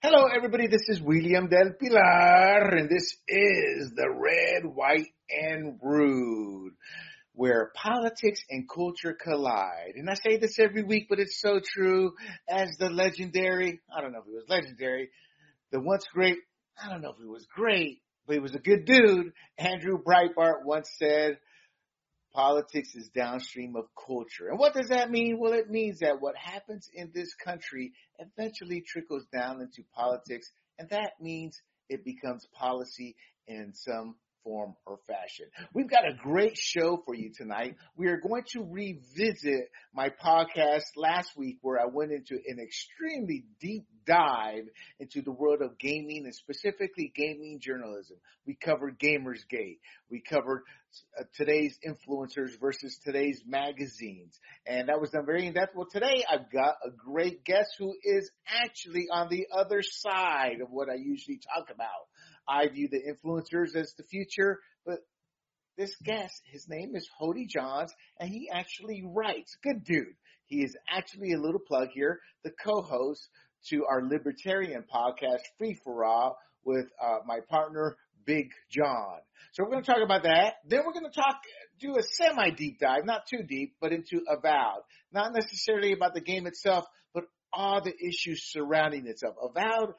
Hello, everybody. This is William Del Pilar, and this is the Red, White, and Rude, where politics and culture collide. And I say this every week, but it's so true. As the legendary, I don't know if he was legendary, the once great, I don't know if he was great, but he was a good dude, Andrew Breitbart once said, politics is downstream of culture. And what does that mean? Well, it means that what happens in this country eventually trickles down into politics, and that means it becomes policy in some form or fashion. We've got a great show for you tonight. We are going to revisit my podcast last week where I went into an extremely deep dive into the world of gaming and specifically gaming journalism. We covered Gamersgate. We covered today's influencers versus today's magazines. And that was done very in-depth. Well, today I've got a great guest who is actually on the other side of what I usually talk about. I view the influencers as the future, but this guest, his name is Hody Johns, and he actually writes. Good dude. He is actually a little plug here, the co-host to our libertarian podcast, Free for All, with my partner, Big John. So we're going to talk about that. Then we're going to do a semi-deep dive, not too deep, but into Avowed. Not necessarily about the game itself, but all the issues surrounding itself. Avowed,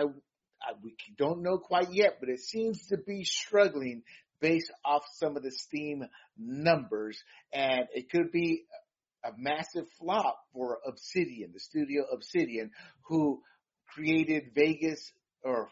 we don't know quite yet, but it seems to be struggling based off some of the Steam numbers, and it could be a massive flop for Obsidian, the studio Obsidian, who created Vegas, or,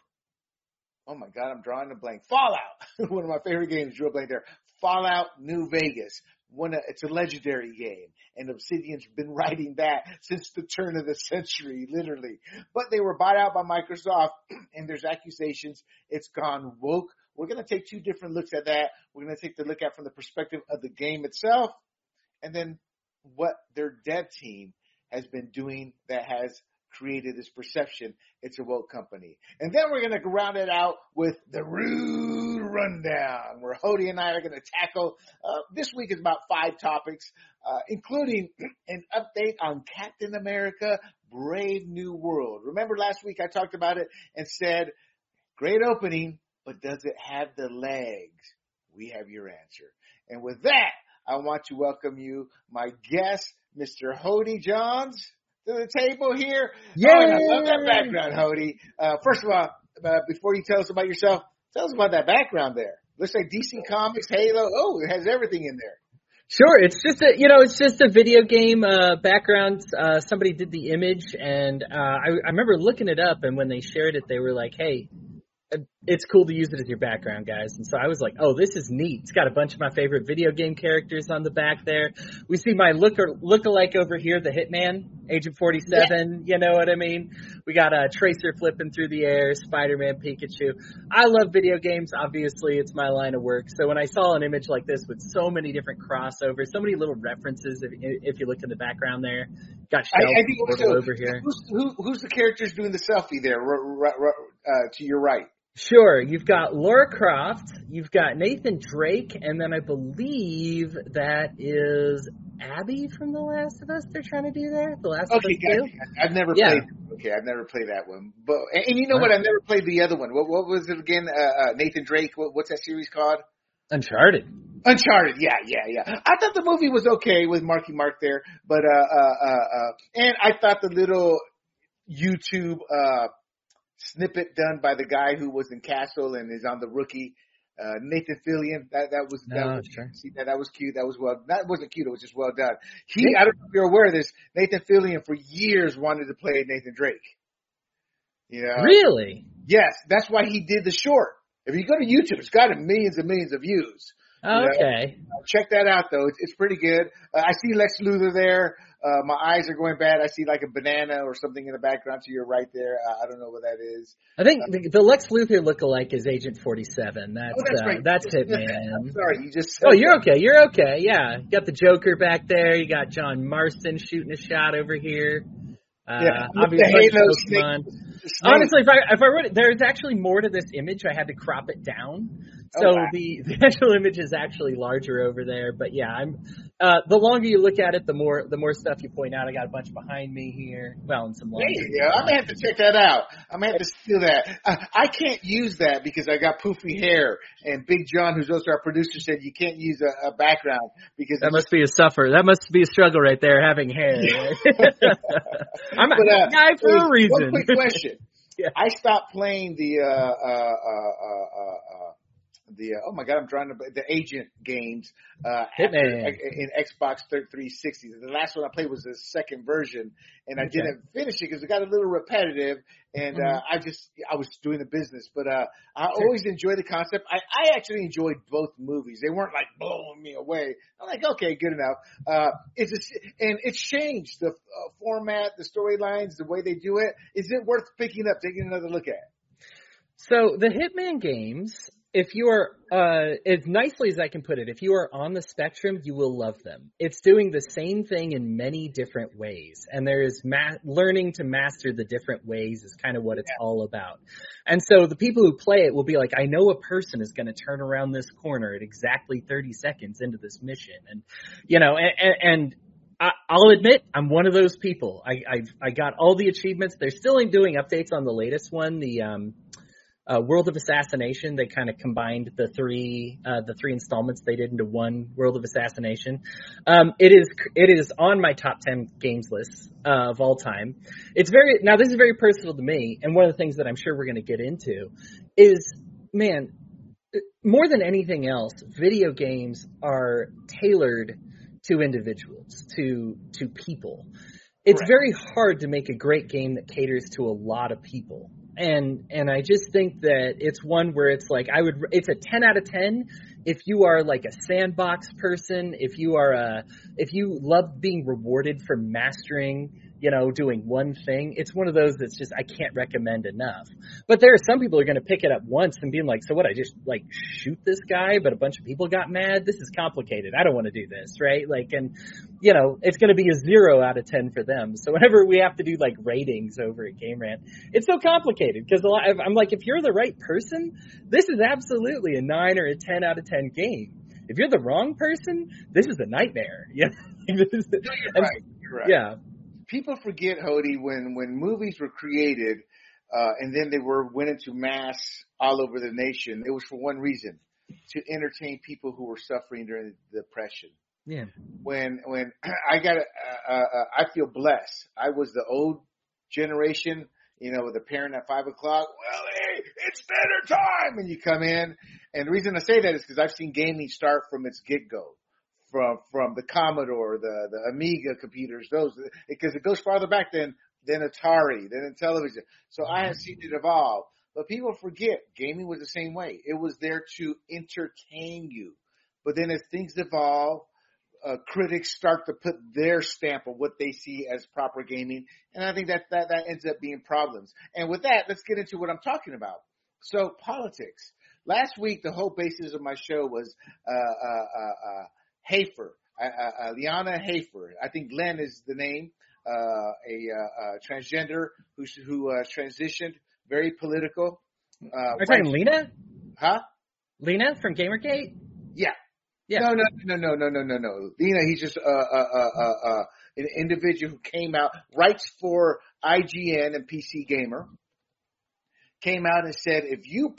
oh my God, I'm drawing a blank. Fallout, one of my favorite games, drew a blank there. Fallout New Vegas. It's a legendary game, and Obsidian's been writing that since the turn of the century, literally. But they were bought out by Microsoft, and there's accusations it's gone woke. We're going to take two different looks at that. We're going to take the look at from the perspective of the game itself, and then what their dev team has been doing that has created this perception it's a woke company. And then we're going to round it out with the Rude Rundown, where Hody and I are going to tackle, this week is about 5 topics, including an update on Captain America, Brave New World. Remember last week I talked about it and said, great opening, but does it have the legs? We have your answer. And with that, I want to welcome you, my guest, Mr. Hody Johns, to the table here. Yeah, oh, and I love that background, Hody. First of all, before you tell us about yourself, tell us about that background there. Looks like DC Comics, Halo. Oh, it has everything in there. Sure, it's just a video game background. Somebody did the image, and I remember looking it up, and when they shared it, they were like, "Hey, it's cool to use it as your background, guys." And so I was like, oh, this is neat. It's got a bunch of my favorite video game characters on the back there. We see my look-alike over here, the Hitman, Agent 47, You know what I mean? We got a Tracer flipping through the air, Spider-Man, Pikachu. I love video games. Obviously, it's my line of work. So when I saw an image like this with so many different crossovers, so many little references, if you look in the background there, got shelves over here. Who's the characters doing the selfie there, to your right? Sure. You've got Lara Croft, you've got Nathan Drake, and then I believe that is Abby from The Last of Us they're trying to do there. The Last of Us 2? I've never played. Okay, I've never played that one. But and you know what? I've never played the other one. What was it again? Nathan Drake. What's that series called? Uncharted. Yeah. I thought the movie was okay with Marky Mark there, but and I thought the little YouTube snippet done by the guy who was in Castle and is on The Rookie, Nathan Fillion. That was cute. That wasn't cute. It was just well done. I don't know if you're aware of this. Nathan Fillion for years wanted to play Nathan Drake. You know? Really? Yes. That's why he did the short. If you go to YouTube, it's got millions and millions of views. Oh, okay. Check that out, though. It's pretty good. I see Lex Luthor there. My eyes are going bad. I see like a banana or something in the background to your right there. I don't know what that is. I think the Lex Luthor lookalike is Agent 47. That's right. That's Hitman. I'm sorry, you just said you're okay. You're okay. Yeah. You got the Joker back there. You got John Marston shooting a shot over here. Obviously, Honestly, if I were there's actually more to this image. I had to crop it down So wow. the actual image is actually larger over there, but yeah, the longer you look at it, the more stuff you point out. I got a bunch behind me here. Well, and some There longer. you go. I may have to check that out. I may have to steal that. I can't use that because I got poofy hair. And Big John, who's also our producer, said you can't use a background because That must be a suffer. That must be a struggle right there, having hair. I'm a guy for a reason. One quick question. Yeah. I stopped playing the oh my god, I'm trying to the agent games in Xbox 360. The last one I played was the second version, and I didn't finish it because it got a little repetitive. And I was doing the business, but I always enjoy the concept. I actually enjoyed both movies. They weren't like blowing me away. I'm like, okay, good enough. It's changed the format, the storylines, the way they do it. Is it worth picking up, taking another look at? So the Hitman games, if you are, as nicely as I can put it, if you are on the spectrum, you will love them. It's doing the same thing in many different ways. And there is learning to master the different ways is kind of what it's all about. And so the people who play it will be like, I know a person is going to turn around this corner at exactly 30 seconds into this mission. And, I'll admit I'm one of those people. I got all the achievements. They're still doing updates on the latest one, the World of Assassination. They kind of combined the three installments they did into one World of Assassination. It is on my top 10 games list of all time. This is very personal to me, and one of the things that I'm sure we're going to get into is, man, more than anything else, video games are tailored to individuals, to people. It's very hard to make a great game that caters to a lot of people. And I just think that it's one where it's like, it's a 10 out of 10 if you are like a sandbox person, if you love being rewarded for mastering, doing one thing. It's one of those that's just, I can't recommend enough. But there are some people who are going to pick it up once and being like, so what, I just like shoot this guy, but a bunch of people got mad? This is complicated. I don't want to do this, right? Like, and it's going to be a 0 out of 10 for them. So whenever we have to do like ratings over at Game Rant, it's so complicated because I'm like, if you're the right person, this is absolutely a 9 or a 10 out of 10 game. If you're the wrong person, this is a nightmare. You're right. Yeah. People forget, Hody, when movies were created and then they went into mass all over the nation, it was for one reason, to entertain people who were suffering during the Depression. Yeah. When I feel blessed. I was the old generation, with a parent at 5 o'clock. Well, hey, it's dinner time, and you come in. And the reason I say that is because I've seen gaming start from its get-go. From the Commodore, the Amiga computers, because it goes farther back than Atari, than television. So I have seen it evolve. But people forget, gaming was the same way. It was there to entertain you. But then as things evolve, critics start to put their stamp on what they see as proper gaming. And I think that ends up being problems. And with that, let's get into what I'm talking about. So politics. Last week, the whole basis of my show was Hafer, Liana Hafer. I think Glenn is the name, a transgender who transitioned, very political. Are you talking Lena? Huh? Lena from Gamergate? Yeah. No. Lena, he's just an individual who came out, writes for IGN and PC Gamer, came out and said, if you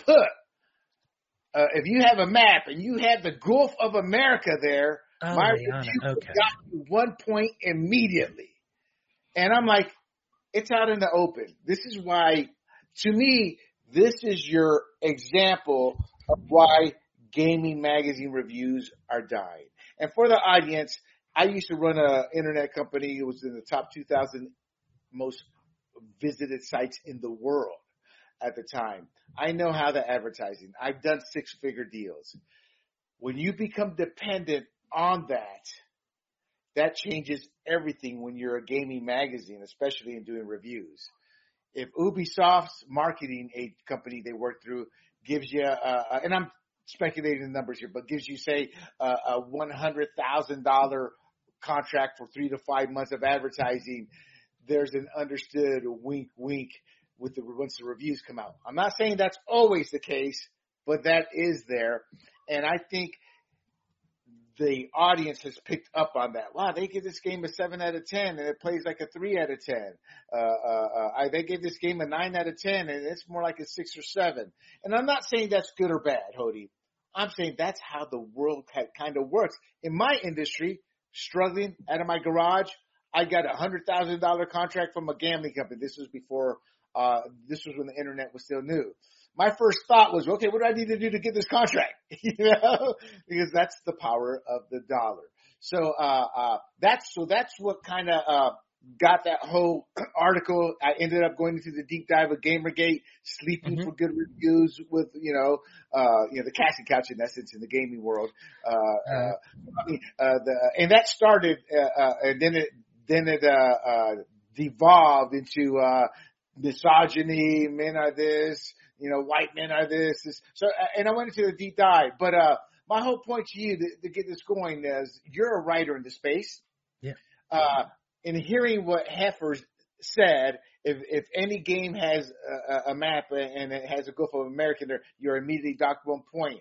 have a map and you have the Gulf of America there, my review got you 1 point immediately. And I'm like, it's out in the open. This is why, to me, this is your example of why gaming magazine reviews are dying. And for the audience, I used to run an internet company. It was in the top 2,000 most visited sites in the world at the time. I know how the advertising. I've done 6-figure deals. When you become dependent on that changes everything when you're a gaming magazine, especially in doing reviews. If Ubisoft's marketing a company they work through gives you, and I'm speculating the numbers here, but gives you, say, a $100,000 contract for 3 to 5 months of advertising, there's an understood wink, wink once the reviews come out. I'm not saying that's always the case, but that is there. And I think the audience has picked up on that. Wow, they give this game a 7 out of 10, and it plays like a 3 out of 10. They gave this game a 9 out of 10, and it's more like a 6 or 7. And I'm not saying that's good or bad, Hody. I'm saying that's how the world kind of works. In my industry, struggling out of my garage, I got a $100,000 contract from a gambling company. This was before, this was when the internet was still new. My first thought was, okay, what do I need to do to get this contract? Because that's the power of the dollar. So that's what kind of, got that whole article. I ended up going into the deep dive of Gamergate, sleeping for good reviews with, the casting couch in essence in the gaming world. And that started, and then it devolved into, misogyny, men are this, white men are this. So, and I went into the deep dive, but, my whole point to you to get this going is you're a writer in the space. Yeah. In hearing what Heifer said, if any game has a map and it has a Gulf of America there, you're immediately docked 1 point.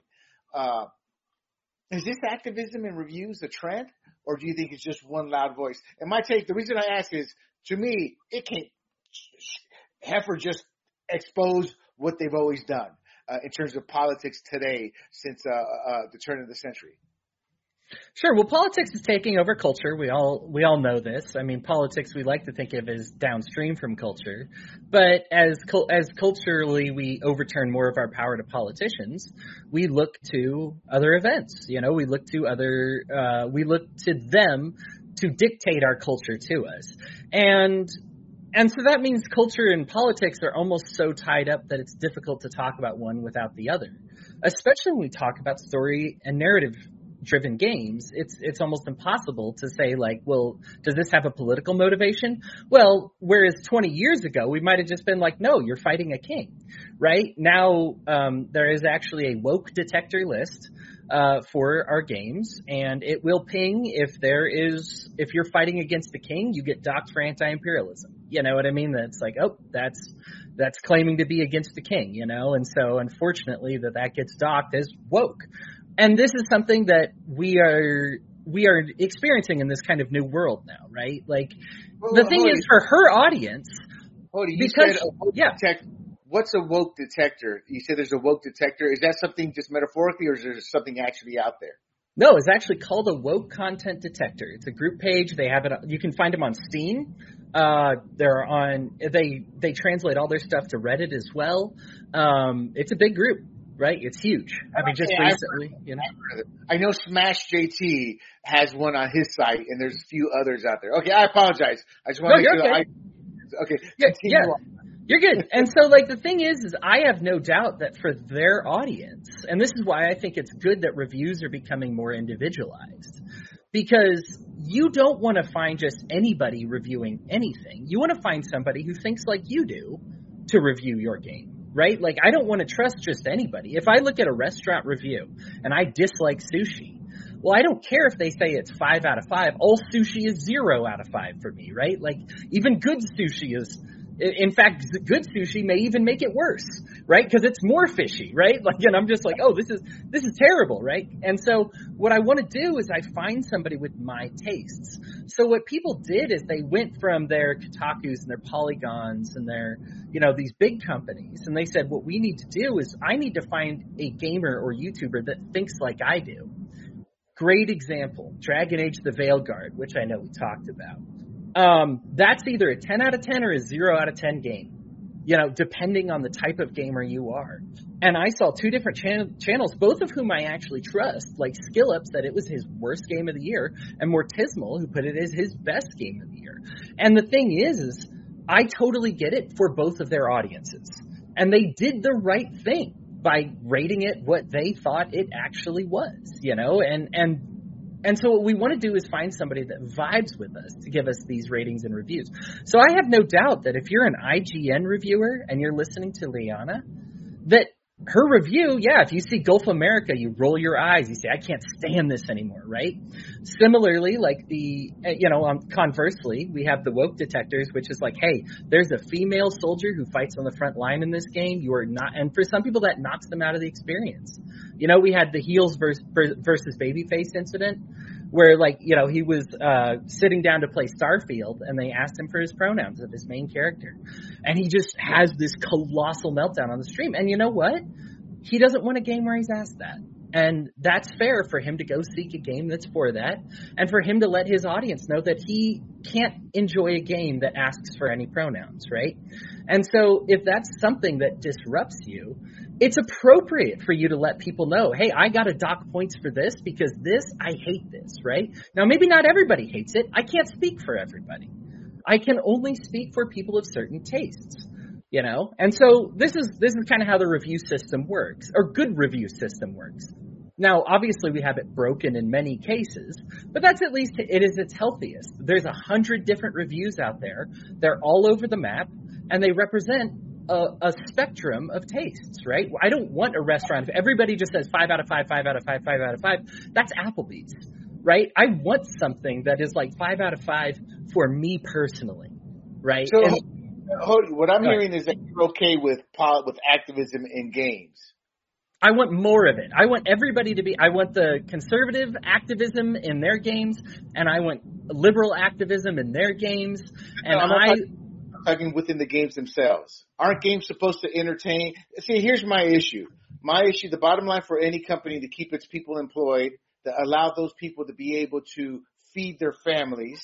Is this activism and reviews a trend, or do you think it's just one loud voice? And my take, the reason I ask is, to me, it can't. Heifer just exposed what they've always done in terms of politics today since the turn of the century. Sure. Well, politics is taking over culture. We all know this. I mean, politics we like to think of as downstream from culture, but as culturally we overturn more of our power to politicians, we look to other events. We look to them to dictate our culture to us, and so that means culture and politics are almost so tied up that it's difficult to talk about one without the other, especially when we talk about story and narrative driven games. It's almost impossible to say, like, well, does this have a political motivation? Well, whereas 20 years ago, we might have just been like, no, you're fighting a king, right? Now, there is actually a woke detector list for our games, and it will ping if you're fighting against the king, you get docked for anti-imperialism. You know what I mean? That's like, oh, that's claiming to be against the king, and so unfortunately that gets docked as woke. And this is something that we are experiencing in this kind of new world now, right? Like, the thing is, for her audience, what's a woke detector? You said there's a woke detector. Is that something just metaphorically, or is there something actually out there? No, it's actually called a woke content detector. It's a group page. They have it. You can find them on Steam. They translate all their stuff to Reddit as well. It's a big group. Right, it's huge. I mean, just recently, I know Smash JT has one on his site, and there's a few others out there. Okay, I apologize. I just want to make sure. Okay, continue on. You're good. And so, like, the thing is I have no doubt that for their audience, and this is why I think it's good that reviews are becoming more individualized, because you don't want to find just anybody reviewing anything. You want to find somebody who thinks like you do to review your game. Right? Like, I don't want to trust just anybody. If I look at a restaurant review and I dislike sushi, well, I don't care if they say it's 5 out of 5. All sushi is 0 out of 5 for me, right? Like, even good sushi is, in fact, good sushi may even make it worse, right? Because it's more fishy, right? Like, and I'm just like, oh, this is terrible, right? And so what I want to do is I find somebody with my tastes. So what people did is they went from their Kotakus and their Polygons and their, these big companies, and they said, what we need to do is I need to find a gamer or YouTuber that thinks like I do. Great example, Dragon Age the Veilguard, which I know we talked about. That's either a 10 out of 10 or a 0 out of 10 game, depending on the type of gamer you are. And I saw two different channels, both of whom I actually trust, like SkillUp said it was his worst game of the year, and Mortismal, who put it as his best game of the year. And the thing is I totally get it for both of their audiences. And they did the right thing by rating it what they thought it actually was, and so what we want to do is find somebody that vibes with us to give us these ratings and reviews. So I have no doubt that if you're an IGN reviewer and you're listening to Liana, that her review, yeah, if you see Gulf America, you roll your eyes. You say, I can't stand this anymore, right? Similarly, like conversely, we have the woke detectors, which is like, hey, there's a female soldier who fights on the front line in this game. You are not, and for some people that knocks them out of the experience. We had the heels versus babyface incident where, like, he was sitting down to play Starfield, and they asked him for his pronouns of his main character. And he just has this colossal meltdown on the stream. And you know what? He doesn't want a game where he's asked that. And that's fair for him to go seek a game that's for that, and for him to let his audience know that he can't enjoy a game that asks for any pronouns, right? And so if that's something that disrupts you, it's appropriate for you to let people know, hey, I got to dock points for this because I hate this, right? Now, maybe not everybody hates it. I can't speak for everybody. I can only speak for people of certain tastes. And so this is kind of how the review system works, or good review system works. Now, obviously, we have it broken in many cases, but that's at least it is its healthiest. There's 100 different reviews out there. They're all over the map, and they represent a spectrum of tastes, right? I don't want a restaurant. If everybody just says 5 out of 5, 5 out of 5, 5 out of 5, that's Applebee's, right? I want something that is like 5 out of 5 for me personally, right? So, what I'm hearing is that you're okay with activism in games. I want more of it. I want everybody I want the conservative activism in their games, and I want liberal activism in their games. And I'm talking within the games themselves. Aren't games supposed to entertain? See, here's my issue. The bottom line for any company to keep its people employed, to allow those people to be able to feed their families,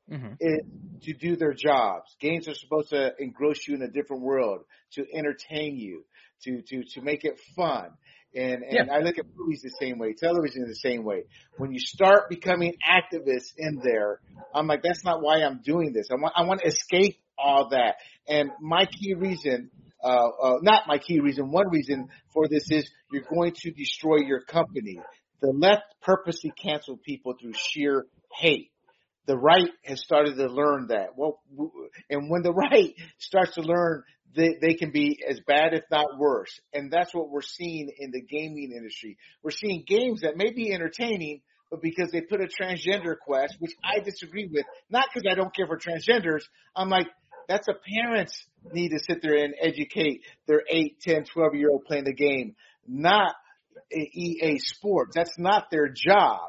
to do their jobs. Games are supposed to engross you in a different world, to entertain you, to make it fun. And I look at movies the same way, television the same way. When you start becoming activists in there, I'm like, that's not why I'm doing this. I want to escape all that. And my key reason, not my key reason, one reason for this is you're going to destroy your company. The left purposely canceled people through sheer hate. The right has started to learn that. And when the right starts to learn, they can be as bad, if not worse. And that's what we're seeing in the gaming industry. We're seeing games that may be entertaining, but because they put a transgender quest, which I disagree with, not because I don't care for transgenders. I'm like, that's a parents need to sit there and educate their 8, 10, 12-year-old playing the game, not EA Sports. That's not their job.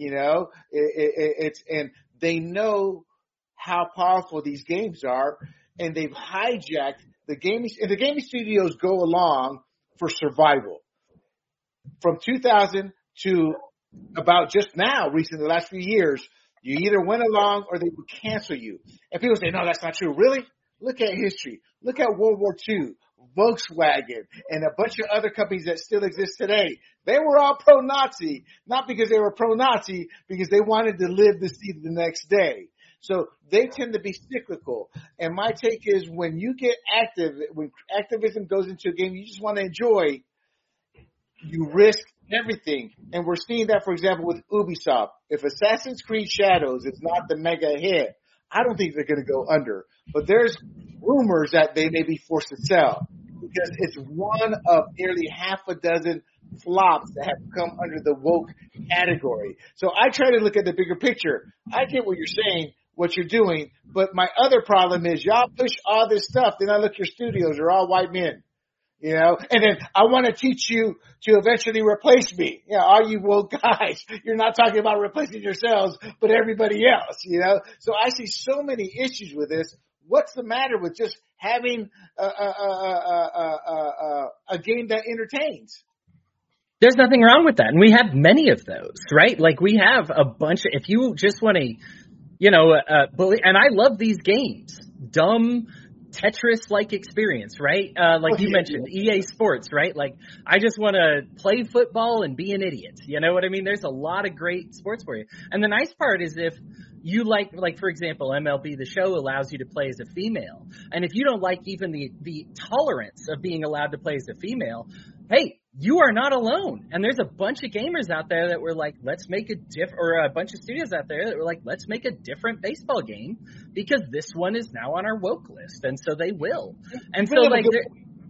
And they know how powerful these games are, and they've hijacked the gaming. And the gaming studios go along for survival. From 2000 to about just now, recently, the last few years, you either went along or they would cancel you. And people say, no, that's not true. Really? Look at history. Look at World War II, Volkswagen, and a bunch of other companies that still exist today. They were all pro-Nazi, not because they were pro-Nazi, because they wanted to live to see the next day. So they tend to be cyclical. And my take is when you get active, when activism goes into a game you just want to enjoy, you risk everything. And we're seeing that, for example, with Ubisoft. If Assassin's Creed Shadows is not the mega hit, I don't think they're going to go under. But there's rumors that they may be forced to sell because it's one of nearly half a dozen flops that have come under the woke category. So I try to look at the bigger picture. I get what you're saying, what you're doing, but my other problem is y'all push all this stuff, then I look at your studios, they're all white men. And then I want to teach you to eventually replace me. All you woke guys, you're not talking about replacing yourselves, but everybody else, So I see so many issues with this. What's the matter with just having a game that entertains? There's nothing wrong with that. And we have many of those, right? Like we have a bunch of, if you just want to, and I love these games, dumb, Tetris-like experience, right? Like you mentioned, EA Sports, right? Like, I just want to play football and be an idiot. You know what I mean? There's a lot of great sports for you. And the nice part is if you like, for example, MLB The Show allows you to play as a female. And if you don't like even the tolerance of being allowed to play as a female, hey, you are not alone. And there's a bunch of gamers out there that were like, let's make or a bunch of studios out there that were like, let's make a different baseball game because this one is now on our woke list. And so they will. And so like,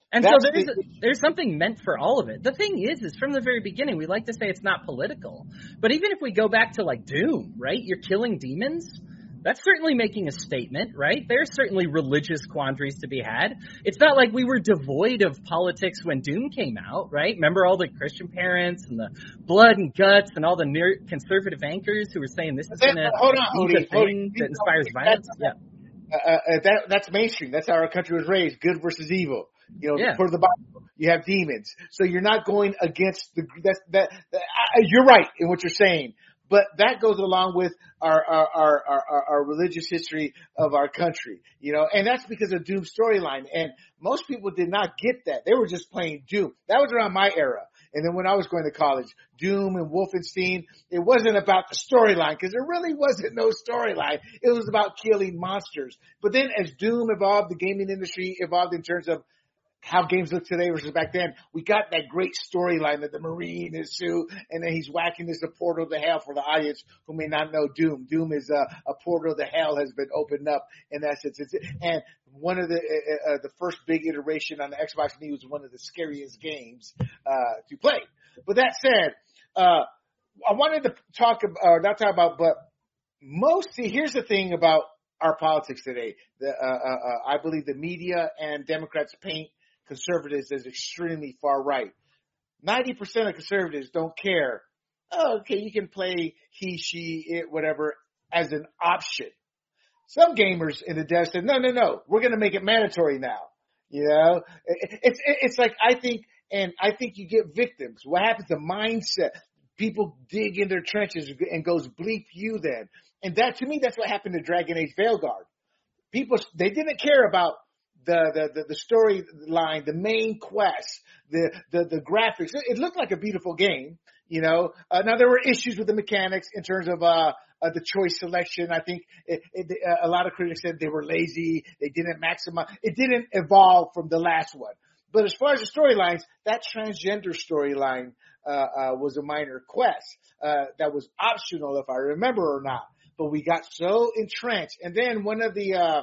And so there's something meant for all of it. The thing is from the very beginning, we like to say it's not political. But even if we go back to like Doom, right? You're killing demons. That's certainly making a statement, right? There's certainly religious quandaries to be had. It's not like we were devoid of politics when Doom came out, right? Remember all the Christian parents and the blood and guts and all the conservative anchors who were saying this is going to be the thing that inspires violence? That's mainstream. That's how our country was raised. Good versus evil. For the Bible, you have demons. So you're not going against you're right in what you're saying. But that goes along with our religious history of our country, and that's because of Doom storyline. And most people did not get that. They were just playing Doom. That was around my era. And then when I was going to college, Doom and Wolfenstein, it wasn't about the storyline because there really wasn't no storyline. It was about killing monsters. But then as Doom evolved, the gaming industry evolved in terms of how games look today versus back then. We got that great storyline that the Marine is suit, and then he's whacking this the portal to hell for the audience who may not know Doom. Doom is a portal to hell has been opened up in that sense. And one of the first big iteration on the Xbox Mini was one of the scariest games to play. But that said, I wanted to here's the thing about our politics today. I believe the media and Democrats paint conservatives as extremely far right. 90% of conservatives don't care. Oh, okay, you can play he, she, it, whatever as an option. Some gamers in the dev said, no, we're going to make it mandatory now. It's like I think you get victims. What happens to mindset? People dig in their trenches and goes bleep you then. And that, to me, that's what happened to Dragon Age Veilguard. People, they didn't care about the storyline, the main quest, the graphics. It looked like a beautiful game, Now there were issues with the mechanics in terms of the choice selection. I think a lot of critics said they were lazy. They didn't maximize. It didn't evolve from the last one. But as far as the storylines, that transgender storyline was a minor quest that was optional, if I remember or not. But we got so entrenched, and then one of the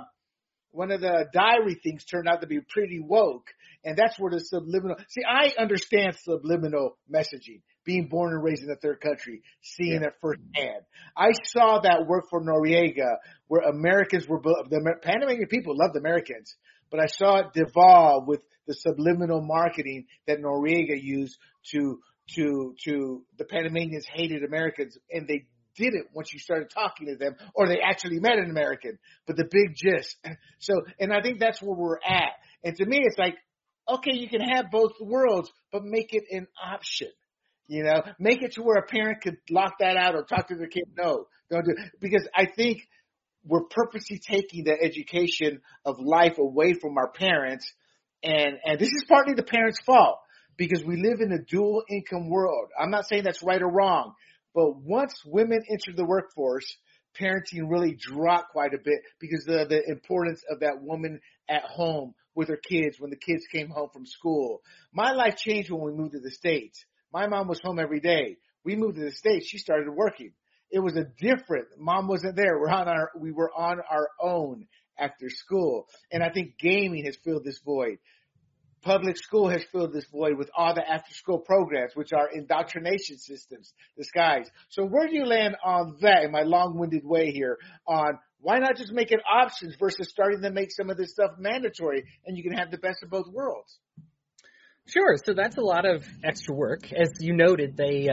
diary things turned out to be pretty woke, and that's where the subliminal. See, I understand subliminal messaging. Being born and raised in a third country, seeing it firsthand. I saw that work for Noriega, where Americans were the Panamanian people loved Americans, but I saw it devolve with the subliminal marketing that Noriega used to the Panamanians hated Americans, and they did it once you started talking to them, or they actually met an American. But the big gist. So, and I think that's where we're at. And to me, it's like, okay, you can have both worlds, but make it an option. Make it to where a parent could lock that out or talk to their kid. No, don't do it. Because I think we're purposely taking the education of life away from our parents. And this is partly the parents' fault because we live in a dual income world. I'm not saying that's right or wrong. But once women enter the workforce, parenting really dropped quite a bit because of the importance of that woman at home with her kids when the kids came home from school. My life changed when we moved to the States. My mom was home every day. We moved to the States. She started working. It was mom wasn't there. We were on our own after school. And I think gaming has filled this void. Public school has filled this void with all the after-school programs, which are indoctrination systems disguised. So where do you land on that in my long-winded way here on why not just make it options versus starting to make some of this stuff mandatory and you can have the best of both worlds? Sure. So that's a lot of extra work. As you noted, they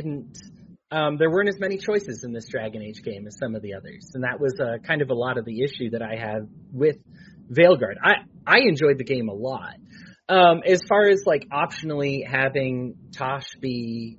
there weren't as many choices in this Dragon Age game as some of the others. And that was kind of a lot of the issue that I had with Veilguard. I enjoyed the game a lot. As far as like optionally having Tosh be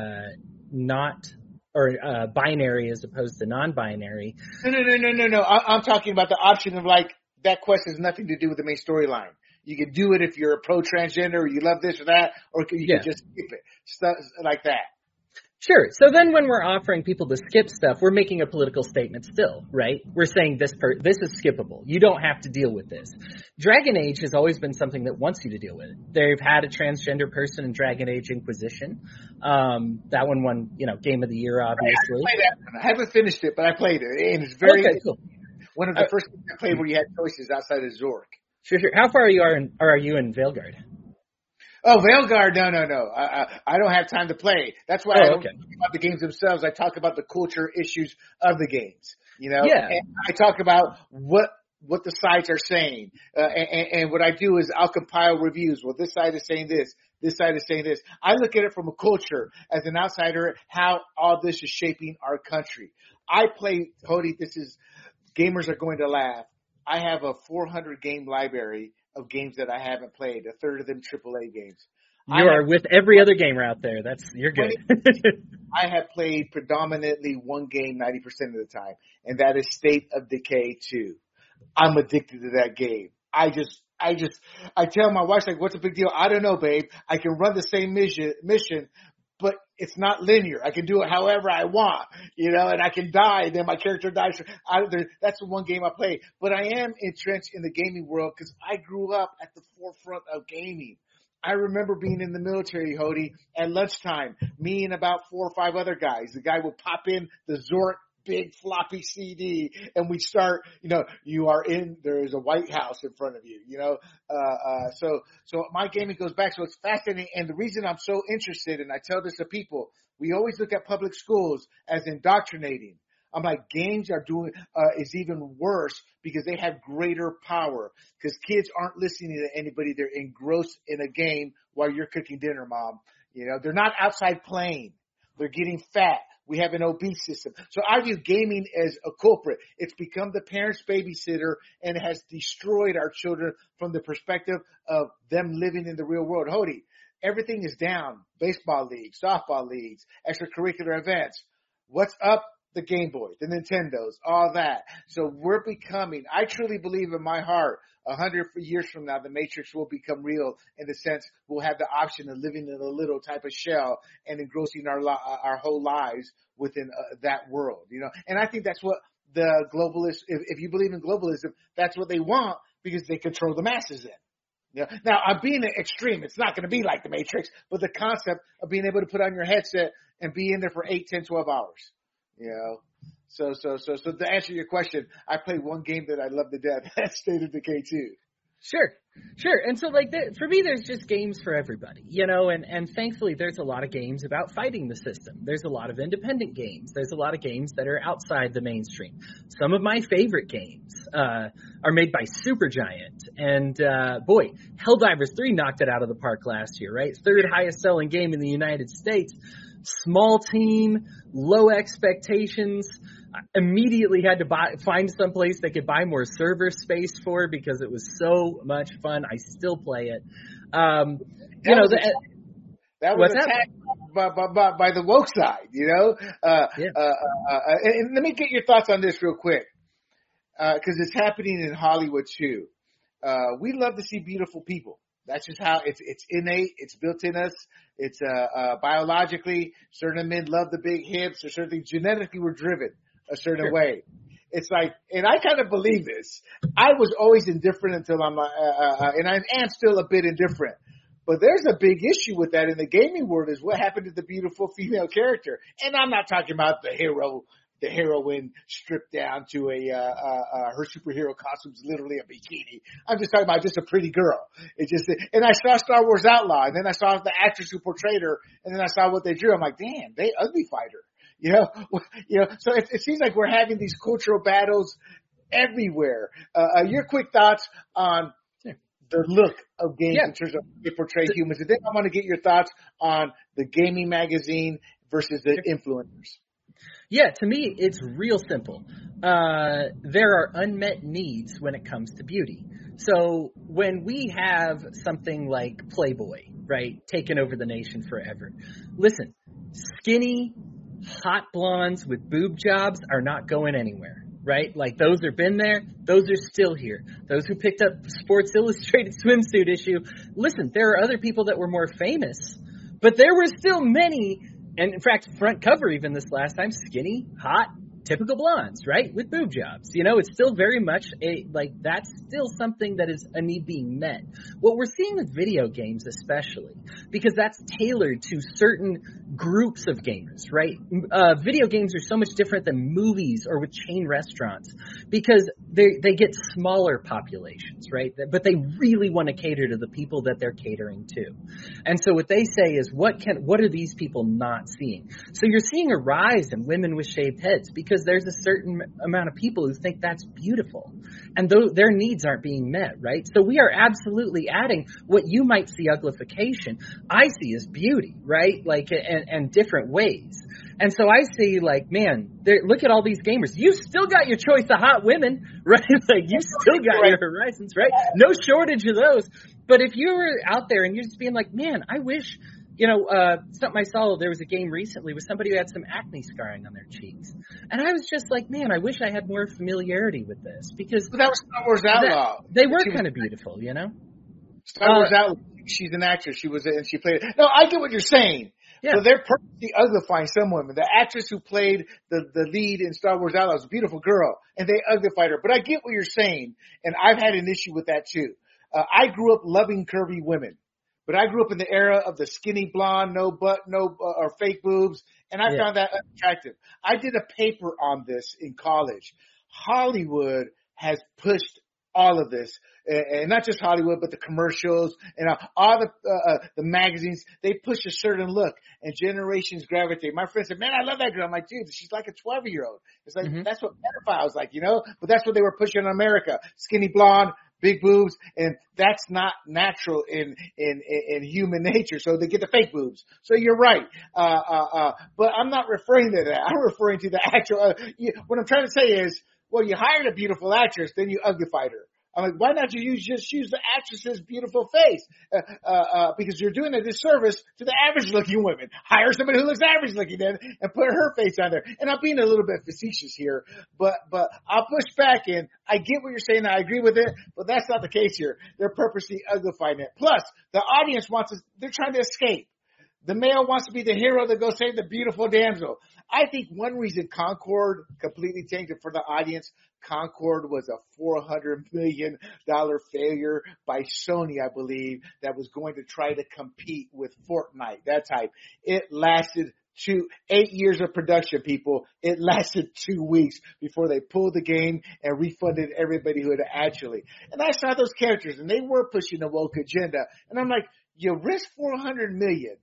binary as opposed to non-binary. No. I'm talking about the option of like that quest has nothing to do with the main storyline. You can do it if you're a pro-transgender or you love this or that, or you can just skip it. Stuff like that. Sure. So then when we're offering people to skip stuff, we're making a political statement still, right? We're saying this is skippable. You don't have to deal with this. Dragon Age has always been something that wants you to deal with it. They've had a transgender person in Dragon Age Inquisition. That one won, Game of the Year, obviously. I haven't finished it, but I played it. And it's very cool. One of the first things I played where you had choices outside of Zork. Sure, sure. How far are you in Veilguard? Oh, Veilguard, no. I don't have time to play. That's why I don't Okay. talk about the games themselves. I talk about the culture issues of the games, Yeah. and I talk about what the sites are saying. And what I do is I'll compile reviews. Well, this side is saying this side is saying this. I look at it from a culture as an outsider, how all this is shaping our country. I play, Cody, gamers are going to laugh. I have a 400 game library of games that I haven't played, a third of them AAA games. You are with every other gamer out there. You're good. I have played predominantly one game 90% of the time, and that is State of Decay 2. I'm addicted to that game. I tell my wife, like, what's the big deal? I don't know, babe. I can run the same mission, but it's not linear. I can do it however I want, and I can die, and then my character dies. That's the one game I play. But I am entrenched in the gaming world because I grew up at the forefront of gaming. I remember being in the military, Hody, at lunchtime, me and about 4 or 5 other guys. The guy would pop in the Zork big floppy CD, and we'd start, there is a White House in front of you, so my gaming goes back. So it's fascinating. And the reason I'm so interested, and I tell this to people, we always look at public schools as indoctrinating. I'm like, games is even worse because they have greater power because kids aren't listening to anybody. They're engrossed in a game while you're cooking dinner, Mom. They're not outside playing. They're getting fat. We have an obese system. So I view gaming as a culprit. It's become the parent's babysitter and has destroyed our children from the perspective of them living in the real world. Hody, everything is down. Baseball leagues, softball leagues, extracurricular events. What's up? The Game Boy, the Nintendos, all that. So we're becoming, I truly believe in my heart, 100 years from now, the Matrix will become real in the sense we'll have the option of living in a little type of shell and engrossing our whole lives within that world, And I think that's what the globalists, if you believe in globalism, that's what they want because they control the masses in. Now, I'm being extreme. It's not going to be like the Matrix, but the concept of being able to put on your headset and be in there for 8, 10, 12 hours. So to answer your question, I played one game that I love to death. That's State of Decay 2. Sure. And so for me, there's just games for everybody, and thankfully there's a lot of games about fighting the system. There's a lot of independent games. There's a lot of games that are outside the mainstream. Some of my favorite games, are made by Supergiant, and, Helldivers 3 knocked it out of the park last year, right? 3rd highest selling game in the United States. Small team, low expectations. I immediately had to find someplace that could buy more server space for because it was so much fun. I still play it. That was attacked by the woke side, and let me get your thoughts on this real quick, because it's happening in Hollywood too. We love to see beautiful people. That's just how it's innate. It's built in us. It's biologically, certain men love the big hips, or certain things genetically we're driven a certain way. It's like, and I kind of believe this. I was always indifferent until and I am still a bit indifferent. But there's a big issue with that in the gaming world is what happened to the beautiful female character. And I'm not talking about the heroine stripped down to her superhero costume's literally a bikini. I'm just talking about just a pretty girl. And I saw Star Wars Outlaw, and then I saw the actress who portrayed her, and then I saw what they drew. I'm like, damn, they uglified her. So it seems like we're having these cultural battles everywhere. Your quick thoughts on the look of games in terms of they portray humans, and then I want to get your thoughts on the gaming magazine versus the influencers. Yeah, to me, it's real simple. There are unmet needs when it comes to beauty. So when we have something like Playboy, right, taking over the nation forever, listen, skinny, hot blondes with boob jobs are not going anywhere, right? Like those have been there. Those are still here. Those who picked up Sports Illustrated swimsuit issue, listen, there are other people that were more famous, but there were still many. And in fact, front cover even this last time, skinny, hot, typical blondes, right? With boob jobs. It's still very much that's still something that is a need being met. What we're seeing with video games especially, because that's tailored to certain groups of gamers, right? Video games are so much different than movies or with chain restaurants because they get smaller populations, right? But they really want to cater to the people that they're catering to. And so what they say is, what are these people not seeing? So you're seeing a rise in women with shaved heads because there's a certain amount of people who think that's beautiful, and their needs aren't being met, right? So we are absolutely adding what you might see uglification, I see as beauty, right? Like, and different ways. And so I see, like, man, look at all these gamers. You still got your choice of hot women, right? Like, you still got your horizons, right? No shortage of those. But if you were out there and you're just being like, man, I wish, something I saw, there was a game recently with somebody who had some acne scarring on their cheeks. And I was just like, man, I wish I had more familiarity with this because But that was Star Wars Outlaw. They were kind of beautiful, Star Wars Outlaw. She's an actress. She played it. No, I get what you're saying. Yeah. So they're purposely uglifying some women. The actress who played the lead in Star Wars Outlaw was a beautiful girl, and they uglified her. But I get what you're saying, and I've had an issue with that too. I grew up loving curvy women, but I grew up in the era of the skinny blonde, no butt, or fake boobs, and I found that unattractive. I did a paper on this in college. Hollywood has pushed all of this, and not just Hollywood, but the commercials and all the magazines. They push a certain look, and generations gravitate. My friend said, "Man, I love that girl." I'm like, "Dude, she's like a 12-year-old." It's like that's what pedophiles like, But that's what they were pushing in America: skinny blonde, big boobs, and that's not natural in human nature. So they get the fake boobs. So you're right. But I'm not referring to that. I'm referring to the actual. What I'm trying to say is, well, you hired a beautiful actress, then you uglified her. I'm like, why not just use the actress's beautiful face? Because you're doing a disservice to the average looking women. Hire somebody who looks average looking then and put her face on there. And I'm being a little bit facetious here, but I'll push back in. I get what you're saying. I agree with it, but that's not the case here. They're purposely uglifying it. Plus, the audience they're trying to escape. The male wants to be the hero that goes save the beautiful damsel. I think one reason Concord completely tanked it for the audience, Concord was a $400 million failure by Sony, I believe, that was going to try to compete with Fortnite, that type. It lasted 8 years of production, people. It lasted 2 weeks before they pulled the game and refunded everybody who had actually. And I saw those characters, and they were pushing a woke agenda. And I'm like, you risk $400 million.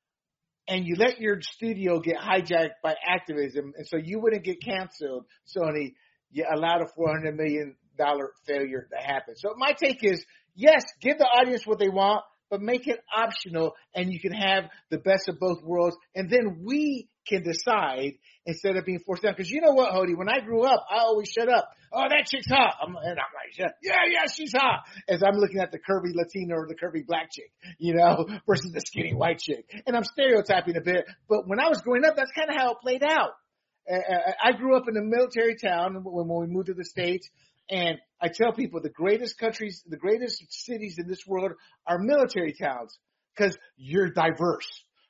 And you let your studio get hijacked by activism, and so you wouldn't get canceled, Sony. You allowed a $400 million failure to happen. So my take is, yes, give the audience what they want, but make it optional, and you can have the best of both worlds, and then we can decide instead of being forced down. Because you know what, Hody, when I grew up, I always shut up. Oh, that chick's hot. And I'm like, yeah, she's hot. As I'm looking at the curvy Latino or the curvy black chick, versus the skinny white chick. And I'm stereotyping a bit, but when I was growing up, that's kind of how it played out. I grew up in a military town when we moved to the States. And I tell people the greatest countries, the greatest cities in this world are military towns because you're diverse.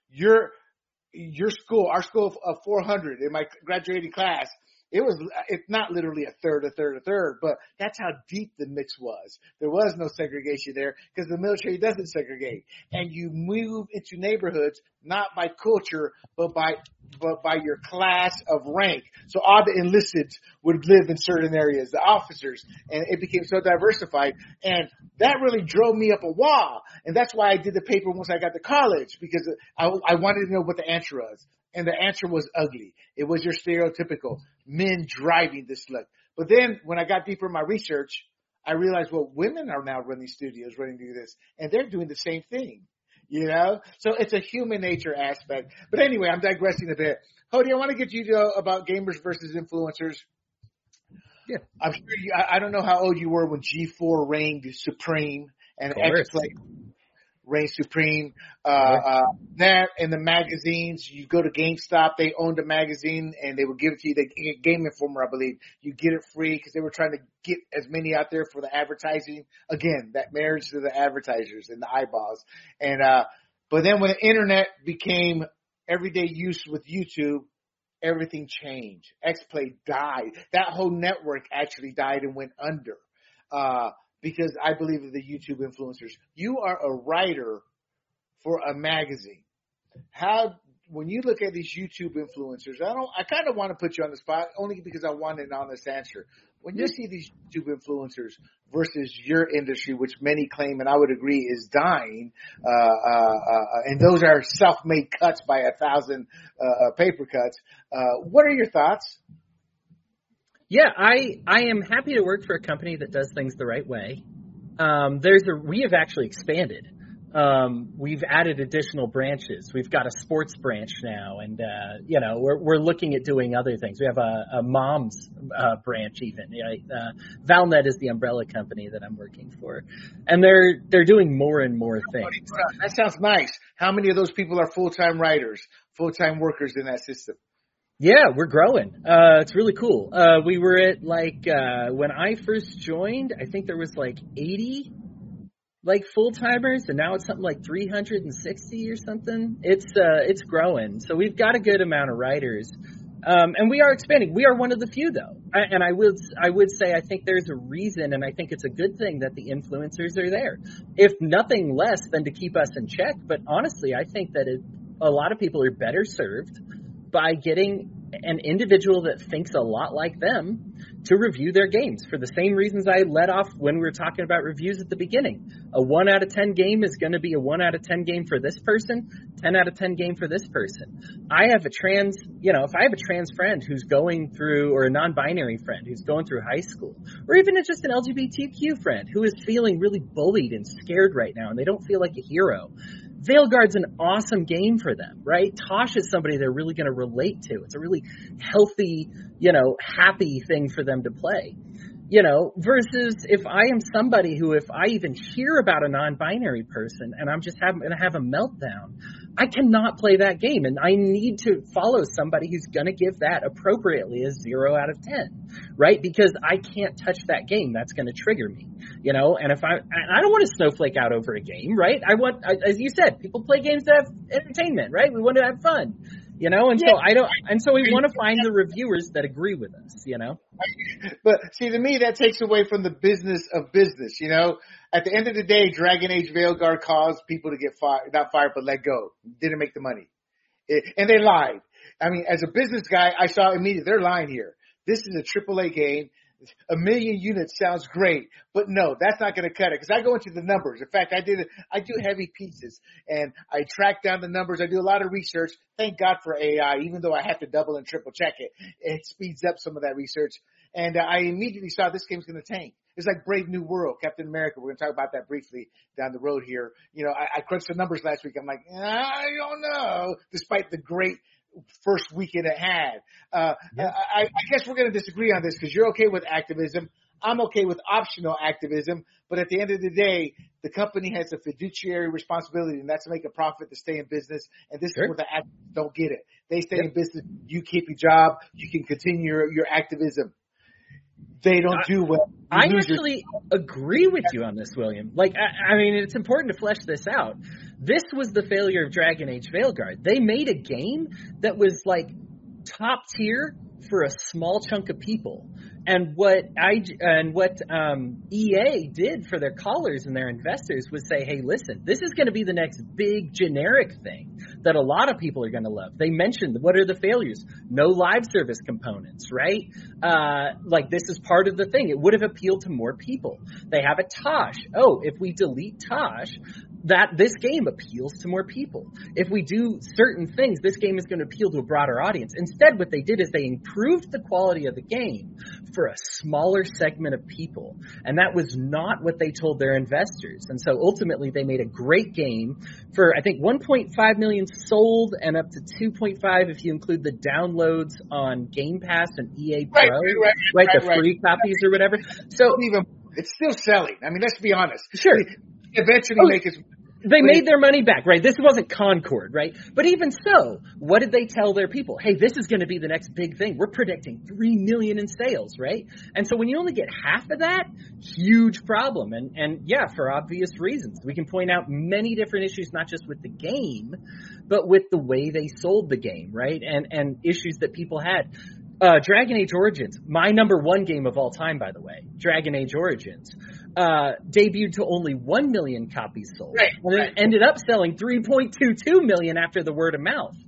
Your school, our school of 400 in my graduating class, it's not literally a third, but that's how deep the mix was. There was no segregation there because the military doesn't segregate. And you move into neighborhoods not by culture, but by your class of rank. So all the enlisted would live in certain areas, the officers, and it became so diversified. And that really drove me up a wall. And that's why I did the paper once I got to college, because I wanted to know what the answer was. And the answer was ugly. It was your stereotypical men driving this look. But then when I got deeper in my research, I realized, well, women are now running studios, running to do this, and they're doing the same thing. So it's a human nature aspect. But anyway, I'm digressing a bit. Hody, I want to get you to know about gamers versus influencers. Yeah. I'm sure I don't know how old you were when G4 reigned supreme and X-Play reigned supreme. That and the magazines, you go to GameStop, they owned a magazine and they would give it to you. The Game Informer, I believe, you get it free because they were trying to get as many out there for the advertising. Again, that marriage to the advertisers and the eyeballs. And, but then when the internet became everyday use with YouTube, everything changed. X-Play died. That whole network actually died and went under. Because I believe of the YouTube influencers. You are a writer for a magazine. when you look at these YouTube influencers, I kind of want to put you on the spot only because I want an honest answer. When you see these YouTube influencers versus your industry, which many claim, and I would agree, is dying, and those are self-made cuts by 1,000 paper cuts. What are your thoughts? Yeah, I am happy to work for a company that does things the right way. We have actually expanded. We've added additional branches. We've got a sports branch now, and we're looking at doing other things. We have a mom's branch even. Valnet is the umbrella company that I'm working for, and they're doing more and more things. That sounds nice. How many of those people are full-time writers, full-time workers in that system? Yeah, we're growing. It's really cool. We were at when I first joined, I think there was 80 full-timers, and now it's something like 360 or something. It's growing. So we've got a good amount of writers. And we are expanding. We are one of the few though. And I would say I think there's a reason, and I think it's a good thing that the influencers are there. If nothing less than to keep us in check. But honestly, I think that a lot of people are better served by getting an individual that thinks a lot like them to review their games for the same reasons I led off when we were talking about reviews at the beginning. A 1 out of 10 game is going to be a 1 out of 10 game for this person, 10 out of 10 game for this person. If I have a trans friend who's going through, or a non-binary friend who's going through high school, or even just an LGBTQ friend who is feeling really bullied and scared right now and they don't feel like a hero, Veilguard's an awesome game for them, right? Tosh is somebody they're really going to relate to. It's a really healthy, happy thing for them to play, versus if I am somebody who, if I even hear about a non-binary person and I'm just going to have a meltdown, I cannot play that game. And I need to follow somebody who's going to give that appropriately a 0 out of 10, right? Because I can't touch that game. That's going to trigger me, and I don't want to snowflake out over a game, right? As you said, people play games to have entertainment, right? We want to have fun, so we want to find the reviewers that agree with us, But see, to me, that takes away from the business of business, At the end of the day, Dragon Age Veilguard caused people to get fired, not fired, but let go. Didn't make the money. And they lied. I mean, as a business guy, I saw immediately, they're lying here. This is a AAA game. 1 million units sounds great, but no, that's not going to cut it. Because I go into the numbers. In fact, I do heavy pieces, and I track down the numbers. I do a lot of research. Thank God for AI, even though I have to double and triple check it. It speeds up some of that research. And I immediately saw this game's going to tank. It's like Brave New World, Captain America. We're going to talk about that briefly down the road here. I crunched the numbers last week. I'm like, I don't know, despite the great first weekend it had. I guess we're going to disagree on this because you're okay with activism. I'm okay with optional activism. But at the end of the day, the company has a fiduciary responsibility, and that's to make a profit, to stay in business. And this is where the activists don't get it. They stay in business. You keep your job. You can continue your activism. They don't do well. I actually agree with you on this, William. I mean, it's important to flesh this out. This was the failure of Dragon Age Veilguard. They made a game that was top tier for a small chunk of people. And what EA did for their callers and their investors was say, hey, listen, this is going to be the next big generic thing that a lot of people are going to love. They mentioned, what are the failures? No live service components, right? This is part of the thing. It would have appealed to more people. They have a Tosh. Oh, if we delete Tosh, this game appeals to more people. If we do certain things, this game is going to appeal to a broader audience. Instead, what they did is they improved the quality of the game for a smaller segment of people. And that was not what they told their investors. And so ultimately they made a great game for, I think, 1.5 million sold and up to 2.5 if you include the downloads on Game Pass and EA Pro, right? The free copies or whatever. So it's still selling. I mean, let's be honest. Sure. Eventually make it. They made their money back, right? This wasn't Concord, right? But even so, what did they tell their people? Hey, this is going to be the next big thing. We're predicting 3 million in sales, right? And so when you only get half of that, huge problem. And yeah, for obvious reasons. We can point out many different issues, not just with the game, but with the way they sold the game, right? And issues that people had. Dragon Age Origins, my number one game of all time, by the way, Dragon Age Origins, debuted to only 1 million copies sold. And it ended up selling 3.22 million after the word of mouth.